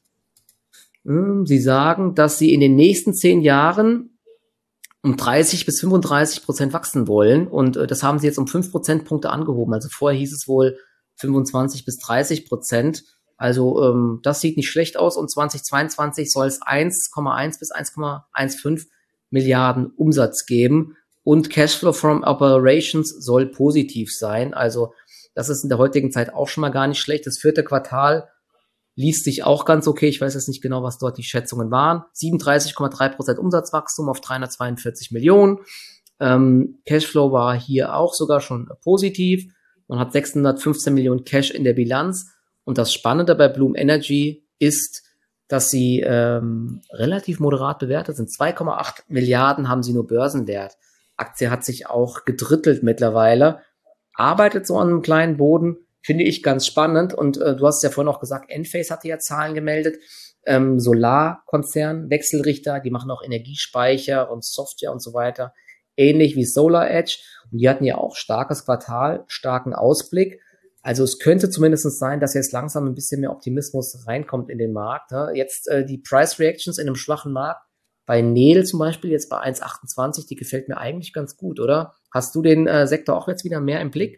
sie sagen, dass sie in den nächsten zehn Jahren um dreißig bis fünfunddreißig Prozent wachsen wollen und äh, das haben sie jetzt um fünf Prozentpunkte angehoben. Also vorher hieß es wohl fünfundzwanzig bis dreißig Prozent. Also ähm, das sieht nicht schlecht aus und zweitausendzweiundzwanzig soll es eins Komma eins bis eins Komma fünfzehn Milliarden Umsatz geben und Cashflow from Operations soll positiv sein. Also das ist in der heutigen Zeit auch schon mal gar nicht schlecht. Das vierte Quartal liest sich auch ganz okay. Ich weiß jetzt nicht genau, was dort die Schätzungen waren. siebenunddreißig Komma drei Prozent Umsatzwachstum auf dreihundertzweiundvierzig Millionen. Ähm, Cashflow war hier auch sogar schon positiv. Man hat sechshundertfünfzehn Millionen Cash in der Bilanz. Und das Spannende bei Bloom Energy ist, dass sie ähm, relativ moderat bewertet sind. zwei Komma acht Milliarden haben sie nur Börsenwert. Aktie hat sich auch gedrittelt mittlerweile. Arbeitet so an einem kleinen Boden, finde ich ganz spannend. Und äh, du hast ja vorhin auch gesagt, Enphase hatte ja Zahlen gemeldet. Ähm, Solarkonzern, Wechselrichter, die machen auch Energiespeicher und Software und so weiter. Ähnlich wie SolarEdge. Und die hatten ja auch starkes Quartal, starken Ausblick. Also es könnte zumindest sein, dass jetzt langsam ein bisschen mehr Optimismus reinkommt in den Markt. Ne? Jetzt äh, die Price Reactions in einem schwachen Markt, bei Nel zum Beispiel, jetzt bei eins Komma achtundzwanzig, die gefällt mir eigentlich ganz gut, oder? Hast du den äh, Sektor auch jetzt wieder mehr im Blick?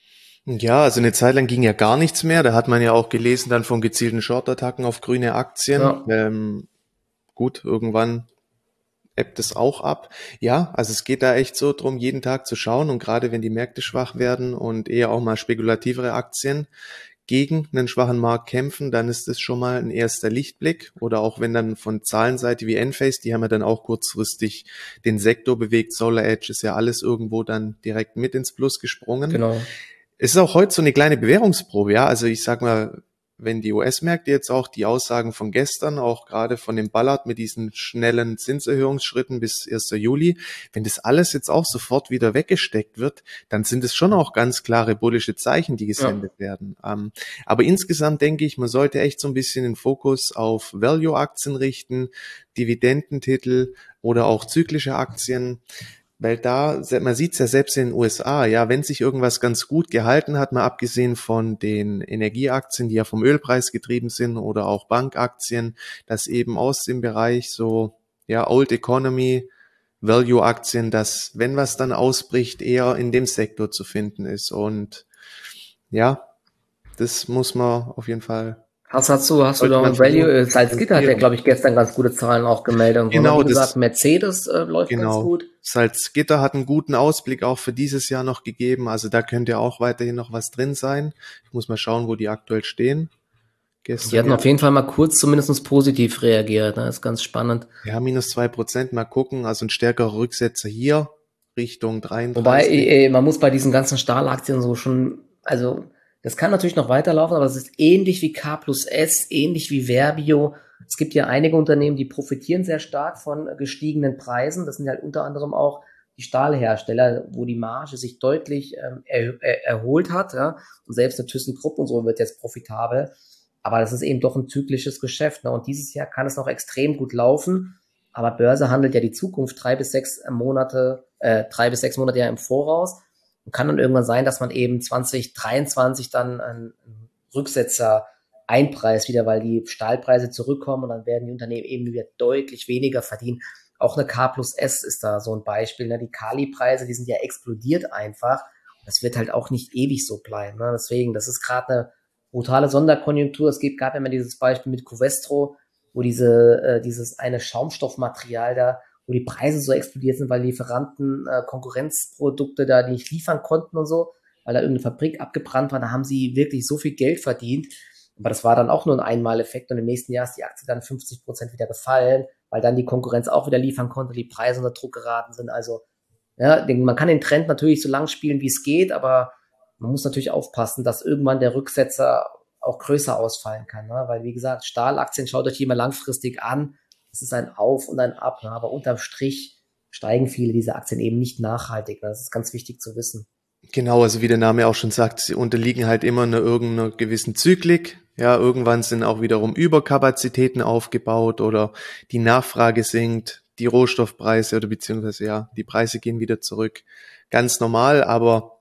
Ja, also eine Zeit lang ging ja gar nichts mehr. Da hat man ja auch gelesen dann von gezielten Short-Attacken auf grüne Aktien. Ja. Ähm, gut, irgendwann ebbt es auch ab. Ja, also es geht da echt so drum, jeden Tag zu schauen und gerade wenn die Märkte schwach werden und eher auch mal spekulativere Aktien gegen einen schwachen Markt kämpfen, dann ist das schon mal ein erster Lichtblick. Oder auch wenn dann von Zahlenseite wie Enphase, die haben ja dann auch kurzfristig den Sektor bewegt. SolarEdge ist ja alles irgendwo dann direkt mit ins Plus gesprungen. Genau. Es ist auch heute so eine kleine Bewährungsprobe, ja. Also ich sag mal, wenn die U S-Märkte jetzt auch die Aussagen von gestern, auch gerade von dem Ballard mit diesen schnellen Zinserhöhungsschritten bis ersten Juli, wenn das alles jetzt auch sofort wieder weggesteckt wird, dann sind es schon auch ganz klare bullische Zeichen, die gesendet ja. werden. Ähm, aber insgesamt denke ich, man sollte echt so ein bisschen den Fokus auf Value-Aktien richten, Dividendentitel oder auch zyklische Aktien. Weil da, man sieht es ja selbst in den U S A, ja, wenn sich irgendwas ganz gut gehalten hat, mal abgesehen von den Energieaktien, die ja vom Ölpreis getrieben sind oder auch Bankaktien, dass eben aus dem Bereich so, ja, Old Economy, Value-Aktien, dass, wenn was dann ausbricht, eher in dem Sektor zu finden ist. Und ja, das muss man auf jeden Fall. Hast, hast du, hast du da ein Value? Salzgitter hat ja, glaube ich, gestern ganz gute Zahlen auch gemeldet. Und genau, wie gesagt, Mercedes äh, läuft genau. ganz gut. Salzgitter hat einen guten Ausblick auch für dieses Jahr noch gegeben. Also da könnte auch weiterhin noch was drin sein. Ich muss mal schauen, wo die aktuell stehen. Gestern, die hatten ja auf jeden Fall mal kurz zumindest positiv reagiert. Ne? Das ist ganz spannend. Ja, minus zwei Prozent. Mal gucken. Also ein stärkerer Rücksetzer hier Richtung dreiunddreißig. Wobei, ey, man muss bei diesen ganzen Stahlaktien so schon, also das kann natürlich noch weiterlaufen, aber es ist ähnlich wie K plus S, ähnlich wie Verbio. Es gibt ja einige Unternehmen, die profitieren sehr stark von gestiegenen Preisen. Das sind halt unter anderem auch die Stahlhersteller, wo die Marge sich deutlich ähm, er, er, erholt hat. Ja? Und selbst eine ThyssenKrupp und so wird jetzt profitabel. Aber das ist eben doch ein zyklisches Geschäft. Ne? Und dieses Jahr kann es noch extrem gut laufen. Aber Börse handelt ja die Zukunft drei bis sechs Monate, äh, drei bis sechs Monate ja im Voraus. Und kann dann irgendwann sein, dass man eben zwanzig dreiundzwanzig dann einen Rücksetzer einpreist wieder, weil die Stahlpreise zurückkommen und dann werden die Unternehmen eben wieder deutlich weniger verdienen. Auch eine K plus S ist da so ein Beispiel. Ne? Die Kali-Preise, die sind ja explodiert einfach. Das wird halt auch nicht ewig so bleiben. Ne? Deswegen, das ist gerade eine brutale Sonderkonjunktur. Es gab immer dieses Beispiel mit Covestro, wo diese äh, dieses eine Schaumstoffmaterial da, wo die Preise so explodiert sind, weil Lieferanten äh, Konkurrenzprodukte da die nicht liefern konnten und so, weil da irgendeine Fabrik abgebrannt war. Da haben sie wirklich so viel Geld verdient. Aber das war dann auch nur ein Einmaleffekt und im nächsten Jahr ist die Aktie dann fünfzig Prozent wieder gefallen, weil dann die Konkurrenz auch wieder liefern konnte, die Preise unter Druck geraten sind. Also ja, man kann den Trend natürlich so lang spielen, wie es geht, aber man muss natürlich aufpassen, dass irgendwann der Rücksetzer auch größer ausfallen kann. Ne? Weil, wie gesagt, Stahlaktien, schaut euch die mal langfristig an. Es ist ein Auf und ein Ab. Ne? Aber unterm Strich steigen viele dieser Aktien eben nicht nachhaltig. Ne? Das ist ganz wichtig zu wissen. Genau, also wie der Name auch schon sagt, sie unterliegen halt immer einer irgendeiner gewissen Zyklik. Ja, irgendwann sind auch wiederum Überkapazitäten aufgebaut oder die Nachfrage sinkt, die Rohstoffpreise oder beziehungsweise ja, die Preise gehen wieder zurück. Ganz normal, aber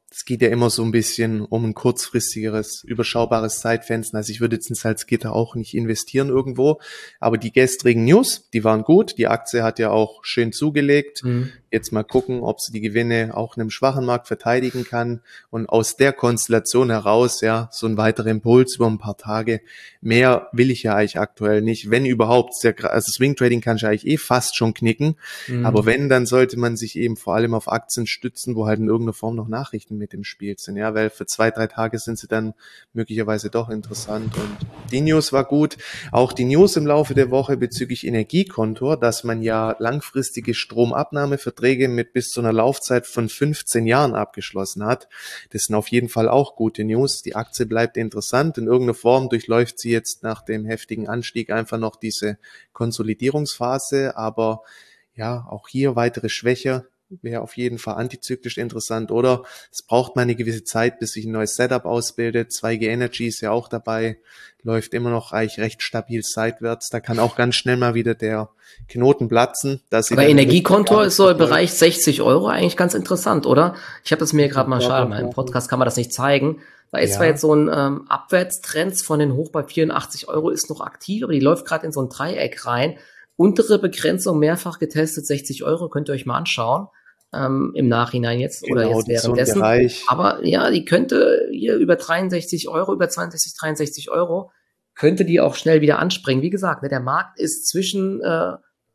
es geht ja immer so ein bisschen um ein kurzfristigeres, überschaubares Zeitfenster. Also ich würde jetzt in Salzgitter auch nicht investieren irgendwo. Aber die gestrigen News, die waren gut. Die Aktie hat ja auch schön zugelegt. Mhm. Jetzt mal gucken, ob sie die Gewinne auch in einem schwachen Markt verteidigen kann. Und aus der Konstellation heraus, ja, so ein weiterer Impuls über ein paar Tage. Mehr will ich ja eigentlich aktuell nicht. Wenn überhaupt, sehr, also Swing Trading kann ich eigentlich eh fast schon knicken. Mhm. Aber wenn, dann sollte man sich eben vor allem auf Aktien stützen, wo halt in irgendeiner Form noch Nachrichten mit im Spiel sind, ja, weil für zwei, drei Tage sind sie dann möglicherweise doch interessant. Und die News war gut. Auch die News im Laufe der Woche bezüglich Energiekontor, dass man ja langfristige Stromabnahmeverträge mit bis zu einer Laufzeit von fünfzehn Jahren abgeschlossen hat. Das sind auf jeden Fall auch gute News. Die Aktie bleibt interessant. In irgendeiner Form durchläuft sie jetzt nach dem heftigen Anstieg einfach noch diese Konsolidierungsphase, aber ja, auch hier weitere Schwäche wäre auf jeden Fall antizyklisch interessant, oder es braucht mal eine gewisse Zeit, bis sich ein neues Setup ausbildet. zwei G Energy ist ja auch dabei, läuft immer noch eigentlich recht stabil seitwärts. Da kann auch ganz schnell mal wieder der Knoten platzen. Dass Aber Energiekonto ist so im Bereich sechzig Euro eigentlich ganz interessant, oder? Ich habe das mir gerade mal, schade, mal im Podcast kann man das nicht zeigen. Da ist ja zwar jetzt so ein ähm, Abwärtstrend von den Hoch bei vierundachtzig Euro ist noch aktiv, aber die läuft gerade in so ein Dreieck rein. Untere Begrenzung mehrfach getestet, sechzig Euro, könnt ihr euch mal anschauen. Ähm, im Nachhinein jetzt genau, oder jetzt währenddessen. So aber ja, die könnte hier über dreiundsechzig Euro, über zweiundsechzig, dreiundsechzig Euro, könnte die auch schnell wieder anspringen. Wie gesagt, ne, der Markt ist zwischen äh,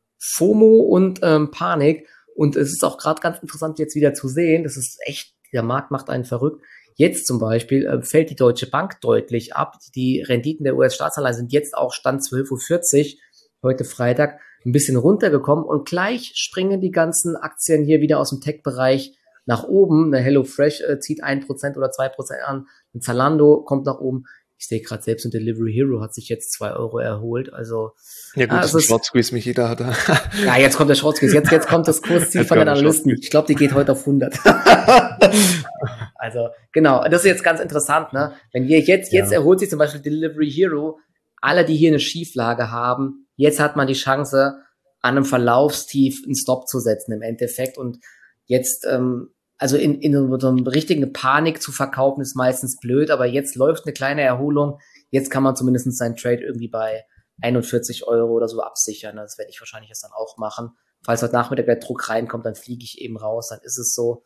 FOMO und ähm, Panik und es ist auch gerade ganz interessant jetzt wieder zu sehen, das ist echt, der Markt macht einen verrückt. Jetzt zum Beispiel äh, fällt die Deutsche Bank deutlich ab. Die Renditen der U S-Staatsanleihen sind jetzt auch Stand zwölf Uhr vierzig, heute Freitag, ein bisschen runtergekommen und gleich springen die ganzen Aktien hier wieder aus dem Tech-Bereich nach oben. Eine HelloFresh äh, zieht ein Prozent oder zwei Prozent an, ein Zalando kommt nach oben. Ich sehe gerade selbst ein Delivery Hero hat sich jetzt zwei Euro erholt. Also ja gut, ah, das ist ein Short Squeeze, mich jeder hat. Ja, jetzt kommt der Short Squeeze. Jetzt, jetzt kommt das Kursziel von den Analysten. Ich glaube, die geht heute auf hundert. Also genau, das ist jetzt ganz interessant, ne? Wenn wir jetzt, jetzt ja. erholt sich zum Beispiel Delivery Hero, alle, die hier eine Schieflage haben, jetzt hat man die Chance, an einem Verlaufstief einen Stop zu setzen im Endeffekt. Und jetzt, ähm, also in, in so einer richtigen Panik zu verkaufen, ist meistens blöd, aber jetzt läuft eine kleine Erholung. Jetzt kann man zumindest seinen Trade irgendwie bei einundvierzig Euro oder so absichern. Das werde ich wahrscheinlich jetzt dann auch machen. Falls heute Nachmittag der Druck reinkommt, dann fliege ich eben raus, dann ist es so.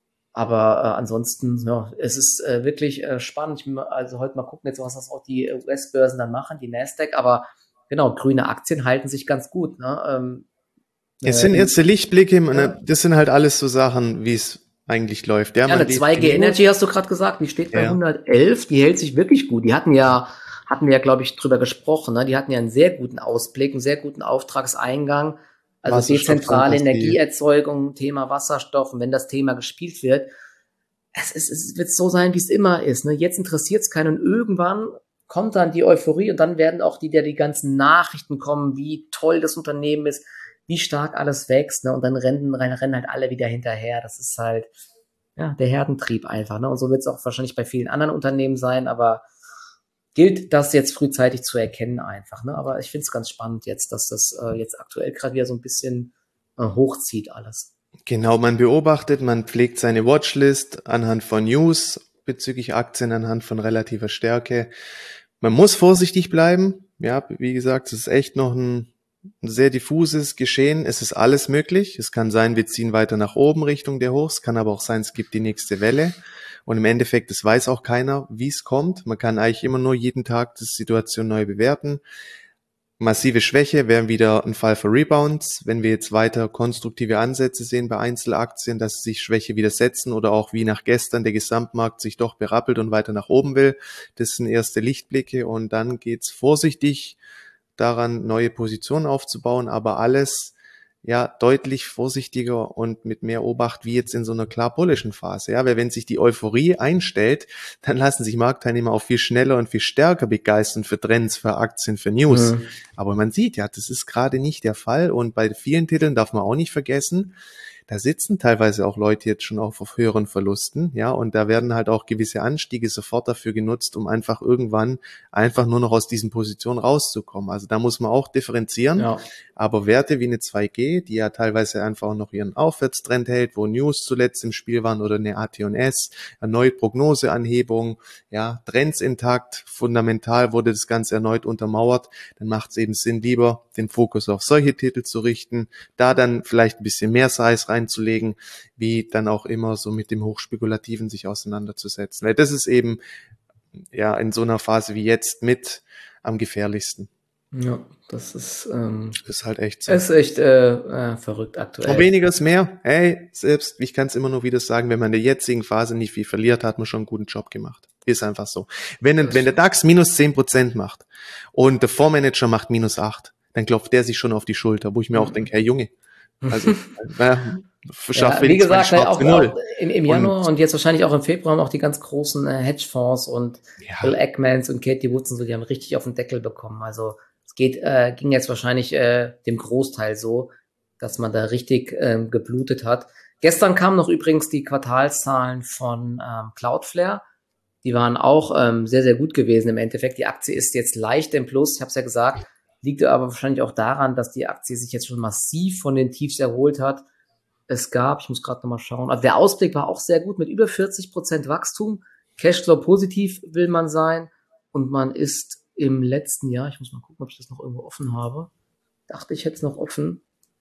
Aber äh, ansonsten, ja, es ist äh, wirklich äh, spannend. Ich, also heute mal gucken jetzt, was das auch die U S-Börsen dann machen, die Nasdaq, aber genau, grüne Aktien halten sich ganz gut. Ne? Ähm, es äh, sind jetzt die Lichtblicke, ja. Das sind halt alles so Sachen, wie es eigentlich läuft. Ja, ja eine zwei G Energy hast du gerade gesagt, die steht bei ja. hundertelf, die hält sich wirklich gut. Die hatten ja, hatten wir ja, glaube ich, drüber gesprochen. Ne? Die hatten ja einen sehr guten Ausblick, einen sehr guten Auftragseingang. Also dezentrale Energieerzeugung, Thema Wasserstoff. Und wenn das Thema gespielt wird, es, es, es wird so sein, wie es immer ist. Ne? Jetzt interessiert es keinen und irgendwann kommt dann die Euphorie und dann werden auch die, der die ganzen Nachrichten kommen, wie toll das Unternehmen ist, wie stark alles wächst. Ne? Und dann rennen, rennen halt alle wieder hinterher. Das ist halt ja der Herdentrieb einfach. Ne? Und so wird es auch wahrscheinlich bei vielen anderen Unternehmen sein, aber gilt das jetzt frühzeitig zu erkennen einfach. Ne? Aber ich finde es ganz spannend jetzt, dass das äh, jetzt aktuell gerade wieder so ein bisschen äh, hochzieht alles. Genau, man beobachtet, man pflegt seine Watchlist anhand von News bezüglich Aktien, anhand von relativer Stärke. Man muss vorsichtig bleiben. Ja, wie gesagt, es ist echt noch ein, ein sehr diffuses Geschehen. Es ist alles möglich. Es kann sein, wir ziehen weiter nach oben Richtung der Hochs. Es kann aber auch sein, es gibt die nächste Welle. Und im Endeffekt, das weiß auch keiner, wie es kommt. Man kann eigentlich immer nur jeden Tag die Situation neu bewerten. Massive Schwäche wäre wieder ein Fall für Rebounds. Wenn wir jetzt weiter konstruktive Ansätze sehen bei Einzelaktien, dass sich Schwäche widersetzen oder auch wie nach gestern der Gesamtmarkt sich doch berappelt und weiter nach oben will. Das sind erste Lichtblicke und dann geht's vorsichtig daran, neue Positionen aufzubauen, aber alles ja deutlich vorsichtiger und mit mehr Obacht wie jetzt in so einer klar bullischen Phase. Ja, weil wenn sich die Euphorie einstellt, dann lassen sich Marktteilnehmer auch viel schneller und viel stärker begeistern für Trends, für Aktien, für News. Mhm. Aber man sieht ja, das ist gerade nicht der Fall und bei vielen Titeln darf man auch nicht vergessen, da sitzen teilweise auch Leute jetzt schon auf, auf höheren Verlusten, ja, und da werden halt auch gewisse Anstiege sofort dafür genutzt, um einfach irgendwann einfach nur noch aus diesen Positionen rauszukommen. Also da muss man auch differenzieren, Ja. aber Werte wie eine zwei G, die ja teilweise einfach auch noch ihren Aufwärtstrend hält, wo News zuletzt im Spiel waren, oder eine A T und S, erneut Prognoseanhebung, ja, Trends intakt, fundamental wurde das Ganze erneut untermauert, dann macht es eben Sinn, lieber den Fokus auf solche Titel zu richten, da dann vielleicht ein bisschen mehr Size reinzulegen, wie dann auch immer so mit dem Hochspekulativen sich auseinanderzusetzen. Weil das ist eben ja in so einer Phase wie jetzt mit am gefährlichsten. Ja, das ist, ähm, ist halt echt so. ist echt äh, äh, verrückt aktuell. Und weniger ist mehr. Hey, selbst, ich kann es immer nur wieder sagen, wenn man in der jetzigen Phase nicht viel verliert, hat man schon einen guten Job gemacht. Ist einfach so. Wenn, wenn der DAX minus zehn Prozent macht und der Fondsmanager macht minus acht, dann klopft der sich schon auf die Schulter, wo ich mir auch denke, hey Junge, also äh, ja, wie gesagt, halt auch, auch im, im Januar und, und jetzt wahrscheinlich auch im Februar haben auch die ganz großen äh, Hedgefonds und ja. Bill Ackmans und Katie Woods und so, die haben richtig auf den Deckel bekommen. Also es geht, äh, ging jetzt wahrscheinlich äh, dem Großteil so, dass man da richtig ähm, geblutet hat. Gestern kamen noch übrigens die Quartalszahlen von ähm, Cloudflare. Die waren auch ähm, sehr, sehr gut gewesen im Endeffekt. Die Aktie ist jetzt leicht im Plus, ich habe es ja gesagt, liegt aber wahrscheinlich auch daran, dass die Aktie sich jetzt schon massiv von den Tiefs erholt hat. Es gab, ich muss gerade nochmal schauen, also der Ausblick war auch sehr gut mit über vierzig Prozent Wachstum. Cashflow positiv will man sein und man ist im letzten Jahr, ich muss mal gucken, ob ich das noch irgendwo offen habe. Dachte ich jetzt noch offen.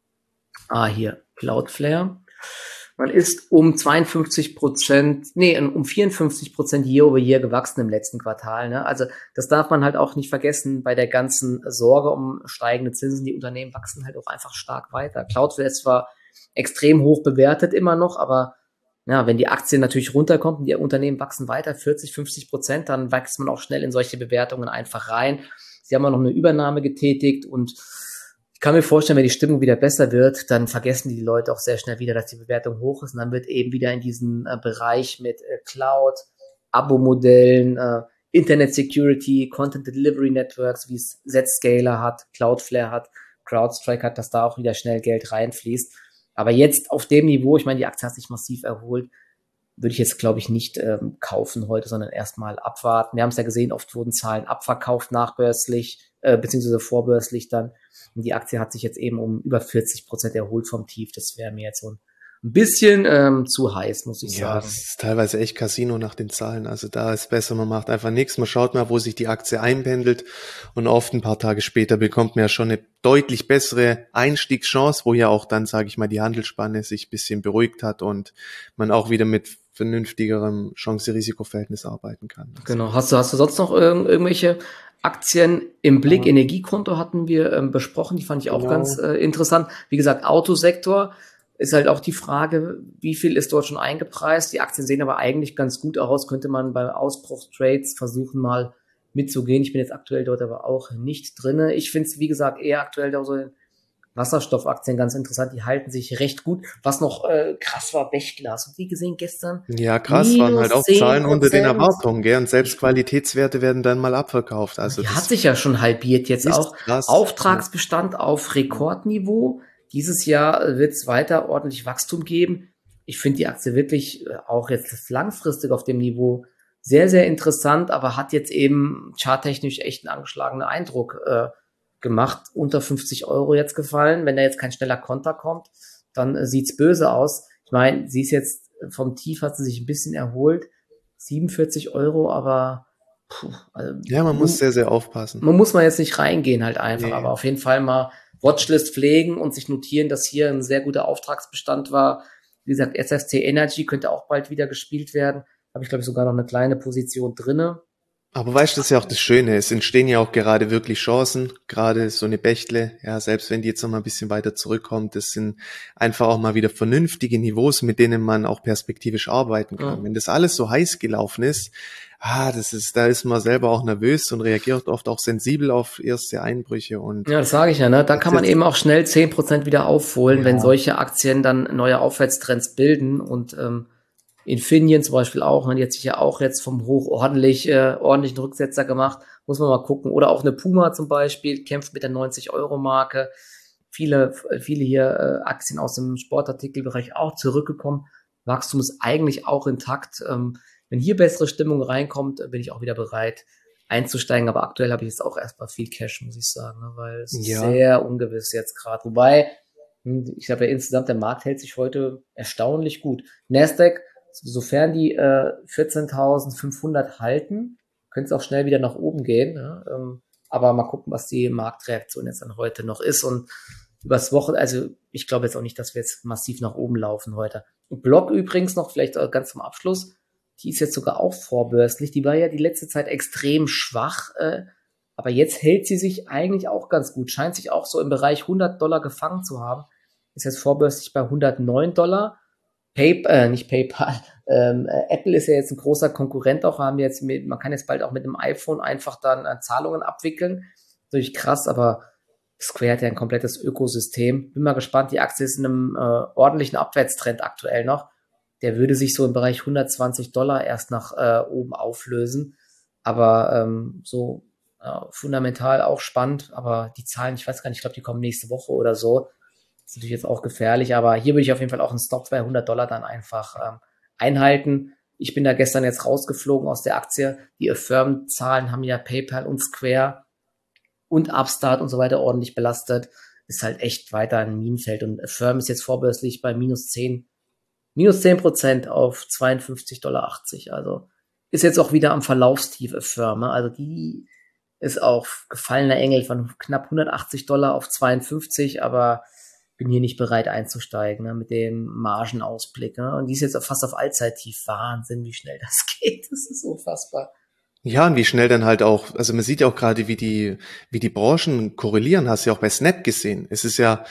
Ah, hier, Cloudflare. Man ist um zweiundfünfzig Prozent, nee, um vierundfünfzig Prozent year over year gewachsen im letzten Quartal. Ne? Also das darf man halt auch nicht vergessen bei der ganzen Sorge um steigende Zinsen. Die Unternehmen wachsen halt auch einfach stark weiter. Cloudflare ist zwar extrem hoch bewertet immer noch, aber ja, wenn die Aktien natürlich runterkommt und die Unternehmen wachsen weiter, vierzig, fünfzig Prozent, dann wächst man auch schnell in solche Bewertungen einfach rein. Sie haben auch noch eine Übernahme getätigt und ich kann mir vorstellen, wenn die Stimmung wieder besser wird, dann vergessen die Leute auch sehr schnell wieder, dass die Bewertung hoch ist und dann wird eben wieder in diesen äh, Bereich mit äh, Cloud, Abo-Modellen, äh, Internet Security, Content Delivery Networks, wie es Zscaler hat, Cloudflare hat, CrowdStrike hat, dass da auch wieder schnell Geld reinfließt. Aber jetzt auf dem Niveau, ich meine, die Aktie hat sich massiv erholt, würde ich jetzt, glaube ich, nicht ähm, kaufen heute, sondern erstmal abwarten. Wir haben es ja gesehen, oft wurden Zahlen abverkauft nachbörslich, äh, beziehungsweise vorbörslich dann. Und die Aktie hat sich jetzt eben um über vierzig Prozent erholt vom Tief. Das wäre mir jetzt so ein bisschen ähm, zu heiß, muss ich ja, sagen. Ja, es ist teilweise echt Casino nach den Zahlen. Also da ist besser, man macht einfach nichts. Man schaut mal, wo sich die Aktie einpendelt. Und oft ein paar Tage später bekommt man ja schon eine deutlich bessere Einstiegschance, wo ja auch dann, sage ich mal, die Handelsspanne sich ein bisschen beruhigt hat und man auch wieder mit vernünftigerem Chance-Risiko-Verhältnis arbeiten kann. Also genau. Hast du, hast du sonst noch irg- irgendwelche Aktien im Blick? Ja. Energiekonto hatten wir ähm, besprochen, die fand ich auch genau. ganz äh, interessant. Wie gesagt, Autosektor ist halt auch die Frage, wie viel ist dort schon eingepreist. Die Aktien sehen aber eigentlich ganz gut aus. Könnte man bei Ausbruchstrades versuchen, mal mitzugehen. Ich bin jetzt aktuell dort aber auch nicht drinne. Ich finde es, wie gesagt, eher aktuell da so Wasserstoffaktien ganz interessant. Die halten sich recht gut. Was noch äh, krass war, Bechtle. Hast du die gesehen gestern? Ja, krass, Minus waren halt auch Zahlen unter den Erwartungen, gell? Und selbst Qualitätswerte werden dann mal abverkauft. Also die das hat sich ja schon halbiert jetzt auch. Krass. Auftragsbestand auf Rekordniveau. Dieses Jahr wird es weiter ordentlich Wachstum geben. Ich finde die Aktie wirklich auch jetzt langfristig auf dem Niveau sehr, sehr interessant, aber hat jetzt eben charttechnisch echt einen angeschlagenen Eindruck äh, gemacht. Unter fünfzig Euro jetzt gefallen. Wenn da jetzt kein schneller Konter kommt, dann äh, sieht's böse aus. Ich meine, sie ist jetzt vom Tief, hat sie sich ein bisschen erholt. siebenundvierzig Euro, aber puh, also, ja, man muss sehr, sehr aufpassen. Man muss mal jetzt nicht reingehen halt einfach, Nee. aber auf jeden Fall mal Watchlist pflegen und sich notieren, dass hier ein sehr guter Auftragsbestand war. Wie gesagt, S F C Energy könnte auch bald wieder gespielt werden. Habe ich, glaube ich, sogar noch eine kleine Position drinne. Aber weißt du, das ist ja auch das Schöne. Es entstehen ja auch gerade wirklich Chancen. Gerade so eine Bechtle, ja, selbst wenn die jetzt noch mal ein bisschen weiter zurückkommt, das sind einfach auch mal wieder vernünftige Niveaus, mit denen man auch perspektivisch arbeiten kann. Ja. Wenn das alles so heiß gelaufen ist, ah, das ist, da ist man selber auch nervös und reagiert oft auch sensibel auf erste Einbrüche und. Ja, das sage ich ja, ne? Da kann man eben auch schnell zehn Prozent wieder aufholen, ja. wenn solche Aktien dann neue Aufwärtstrends bilden und, ähm, Infineon zum Beispiel auch, die hat sich ja auch jetzt vom Hoch ordentlich, äh, ordentlichen Rücksetzer gemacht, muss man mal gucken. Oder auch eine Puma zum Beispiel, kämpft mit der neunzig Euro Marke. viele, viele hier äh, Aktien aus dem Sportartikelbereich auch zurückgekommen. Wachstum ist eigentlich auch intakt. Ähm, wenn hier bessere Stimmung reinkommt, bin ich auch wieder bereit einzusteigen. Aber aktuell habe ich jetzt auch erstmal viel Cash, muss ich sagen, ne? Weil es ist Ja. sehr ungewiss jetzt gerade. Wobei, ich glaube ja insgesamt, der Markt hält sich heute erstaunlich gut. Nasdaq, sofern die äh, vierzehntausendfünfhundert halten, könnte es auch schnell wieder nach oben gehen. Ja? Ähm, aber mal gucken, was die Marktreaktion jetzt dann heute noch ist. Und übers Wochen, also ich glaube jetzt auch nicht, dass wir jetzt massiv nach oben laufen heute. Und Block übrigens noch, vielleicht ganz zum Abschluss, die ist jetzt sogar auch vorbörslich. Die war ja die letzte Zeit extrem schwach, äh, aber jetzt hält sie sich eigentlich auch ganz gut. Scheint sich auch so im Bereich hundert Dollar gefangen zu haben. Ist jetzt vorbörslich bei hundertneun Dollar. Paypal, äh, nicht PayPal, ähm, äh, Apple ist ja jetzt ein großer Konkurrent auch, haben jetzt mit, man kann jetzt bald auch mit einem iPhone einfach dann äh, Zahlungen abwickeln. Natürlich krass, aber Square hat ja ein komplettes Ökosystem. Bin mal gespannt, die Aktie ist in einem äh, ordentlichen Abwärtstrend aktuell noch. Der würde sich so im Bereich hundertzwanzig Dollar erst nach äh, oben auflösen. Aber ähm, so äh, fundamental auch spannend. Aber die Zahlen, ich weiß gar nicht, ich glaube, die kommen nächste Woche oder so. Das ist natürlich jetzt auch gefährlich. Aber hier würde ich auf jeden Fall auch einen Stop bei hundert Dollar dann einfach ähm, einhalten. Ich bin da gestern jetzt rausgeflogen aus der Aktie. Die Affirm-Zahlen haben ja PayPal und Square und Upstart und so weiter ordentlich belastet. Ist halt echt weiter ein Minenfeld. Und Affirm ist jetzt vorbörslich bei minus zehn Minus zehn Prozent auf zweiundfünfzig Dollar achtzig. Also ist jetzt auch wieder am Verlaufstief Affirm. Also die ist auch gefallener Engel von knapp hundertachtzig Dollar auf zweiundfünfzig, aber bin hier nicht bereit einzusteigen, ne, mit dem Margenausblick. Ne? Und die ist jetzt fast auf Allzeittief. Wahnsinn, wie schnell das geht. Das ist unfassbar. Ja, und wie schnell dann halt auch, also man sieht ja auch gerade, wie die, wie die Branchen korrelieren, hast du ja auch bei Snap gesehen. Es ist ja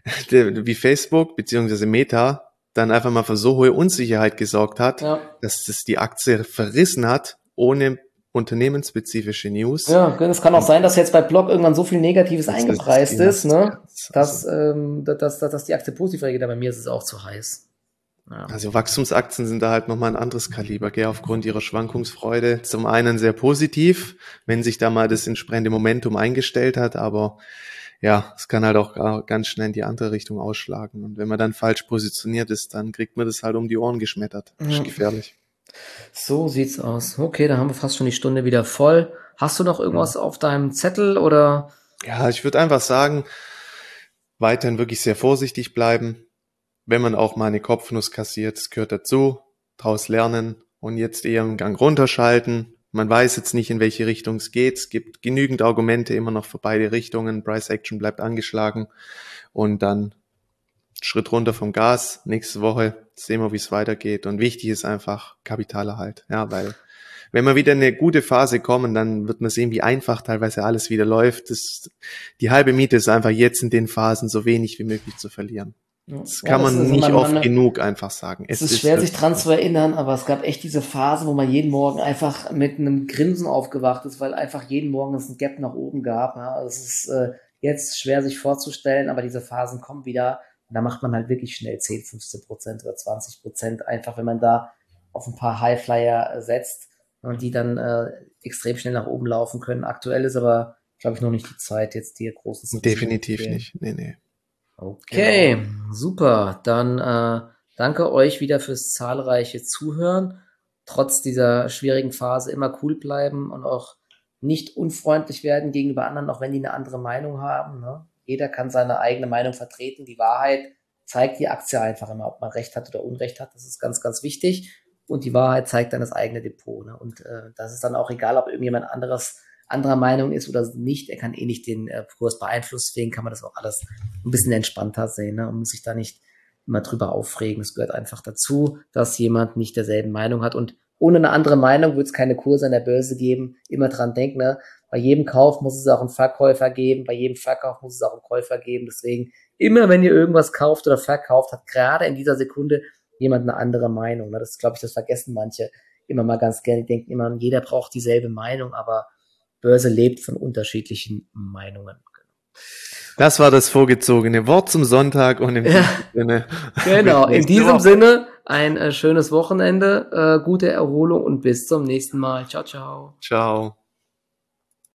wie Facebook beziehungsweise Meta dann einfach mal für so hohe Unsicherheit gesorgt hat, ja. dass es die Aktie verrissen hat, ohne unternehmensspezifische News. Ja, es kann auch sein, dass jetzt bei Block irgendwann so viel Negatives das eingepreist ist, ist ne, dass, also, ähm, dass, dass, dass die Aktie positiv reagiert, aber bei mir ist es auch zu heiß. Ja. Also Wachstumsaktien sind da halt nochmal ein anderes Kaliber, gell, aufgrund ihrer Schwankungsfreude. Zum einen sehr positiv, wenn sich da mal das entsprechende Momentum eingestellt hat, aber ja, es kann halt auch ganz schnell in die andere Richtung ausschlagen. Und wenn man dann falsch positioniert ist, dann kriegt man das halt um die Ohren geschmettert. Das ist ja gefährlich. So sieht's aus. Okay, dann haben wir fast schon die Stunde wieder voll. Hast du noch irgendwas ja. auf deinem Zettel oder? Ja, ich würde einfach sagen, weiterhin wirklich sehr vorsichtig bleiben. Wenn man auch mal eine Kopfnuss kassiert, das gehört dazu, draus lernen und jetzt eher einen Gang runterschalten. Man weiß jetzt nicht, in welche Richtung es geht. Es gibt genügend Argumente immer noch für beide Richtungen. Price Action bleibt angeschlagen und dann Schritt runter vom Gas. Nächste Woche sehen wir, wie es weitergeht. Und wichtig ist einfach Kapitalerhalt. Ja, weil wenn wir wieder in eine gute Phase kommen, dann wird man sehen, wie einfach teilweise alles wieder läuft. Das, die halbe Miete ist einfach jetzt in den Phasen so wenig wie möglich zu verlieren. Das kann ja, das man nicht man, oft man, genug einfach sagen. Es, es ist schwer, sich dran zu erinnern, aber es gab echt diese Phase, wo man jeden Morgen einfach mit einem Grinsen aufgewacht ist, weil einfach jeden Morgen es ein Gap nach oben gab. Ja. Also es ist äh, jetzt schwer, sich vorzustellen, aber diese Phasen kommen wieder. Und da macht man halt wirklich schnell zehn, fünfzehn Prozent oder zwanzig Prozent, einfach wenn man da auf ein paar Highflyer setzt und die dann äh, extrem schnell nach oben laufen können. Aktuell ist aber, glaube ich, noch nicht die Zeit, jetzt hier großes... Definitiv nicht, nee, nee. Okay, genau. Super. Dann äh, danke euch wieder fürs zahlreiche Zuhören. Trotz dieser schwierigen Phase immer cool bleiben und auch nicht unfreundlich werden gegenüber anderen, auch wenn die eine andere Meinung haben. Ne? Jeder kann seine eigene Meinung vertreten. Die Wahrheit zeigt die Aktie einfach immer, ob man Recht hat oder Unrecht hat. Das ist ganz, ganz wichtig. Und die Wahrheit zeigt dann das eigene Depot. Ne? Und äh, das ist dann auch egal, ob irgendjemand anderes anderer Meinung ist oder nicht, er kann eh nicht den äh, Kurs beeinflussen, deswegen kann man das auch alles ein bisschen entspannter sehen, ne? Und muss sich da nicht immer drüber aufregen. Es gehört einfach dazu, dass jemand nicht derselben Meinung hat und ohne eine andere Meinung wird es keine Kurse an der Börse geben. Immer dran denken, ne? Bei jedem Kauf muss es auch einen Verkäufer geben, bei jedem Verkauf muss es auch einen Käufer geben, deswegen immer, wenn ihr irgendwas kauft oder verkauft, hat gerade in dieser Sekunde jemand eine andere Meinung, ne? Das ist, glaube ich, das vergessen manche immer mal ganz gerne, die denken immer, jeder braucht dieselbe Meinung, aber Börse lebt von unterschiedlichen Meinungen. Das war das vorgezogene Wort zum Sonntag und in ja, diesem Sinne. Genau, in diesem Sinne ein äh, schönes Wochenende, äh, gute Erholung und bis zum nächsten Mal. Ciao, ciao. Ciao.